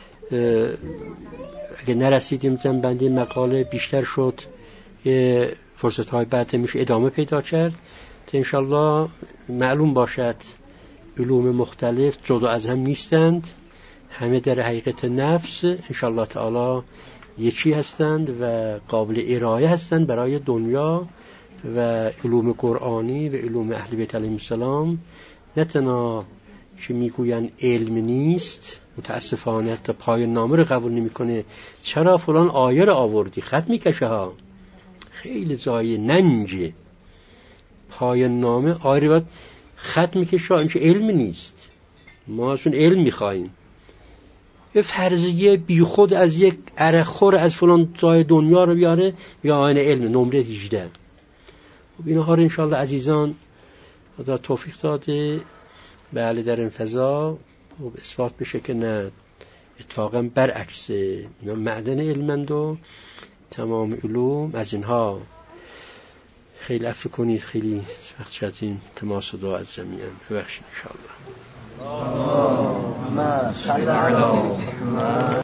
اگه نرسیدیم جنبندی مقاله بیشتر شد، فرصت های بعد میشه ادامه پیدا کرد تا انشالله معلوم باشد علوم مختلف جدا از هم نیستند، همه در حقیقت نفس انشالله تعالی یکی هستند و قابل ارائه هستند برای دنیا. و علوم قرآنی و علوم اهل بیت علیهم السلام نه تنها که میگوین علم نیست، متاسفانه تا پایان نامه رو قبول نمیکنه. چرا فلان آیه رو آوردی؟ خط میکشه ها، خیلی جای ننجه. پایان نامه آیه رو خط میکشه، این که علم نیست. ما ازشون علم میخواییم. یه فرضیه بیخود از یک عرقخور از فلان جای دنیا رو بیاره یا آیین علم نمره هجده. خب اینها رو انشاءالله عزیزان خدا توفیق داده بله در این فضا خب اثبات بشه که نه، اتفاقا برعکسه، اینا معدن علمند و تمام علوم از اینها. خیلی عفو کنید، خیلی وقت شدیم، تماس و دعا از جمیعا ببخشید انشاءالله.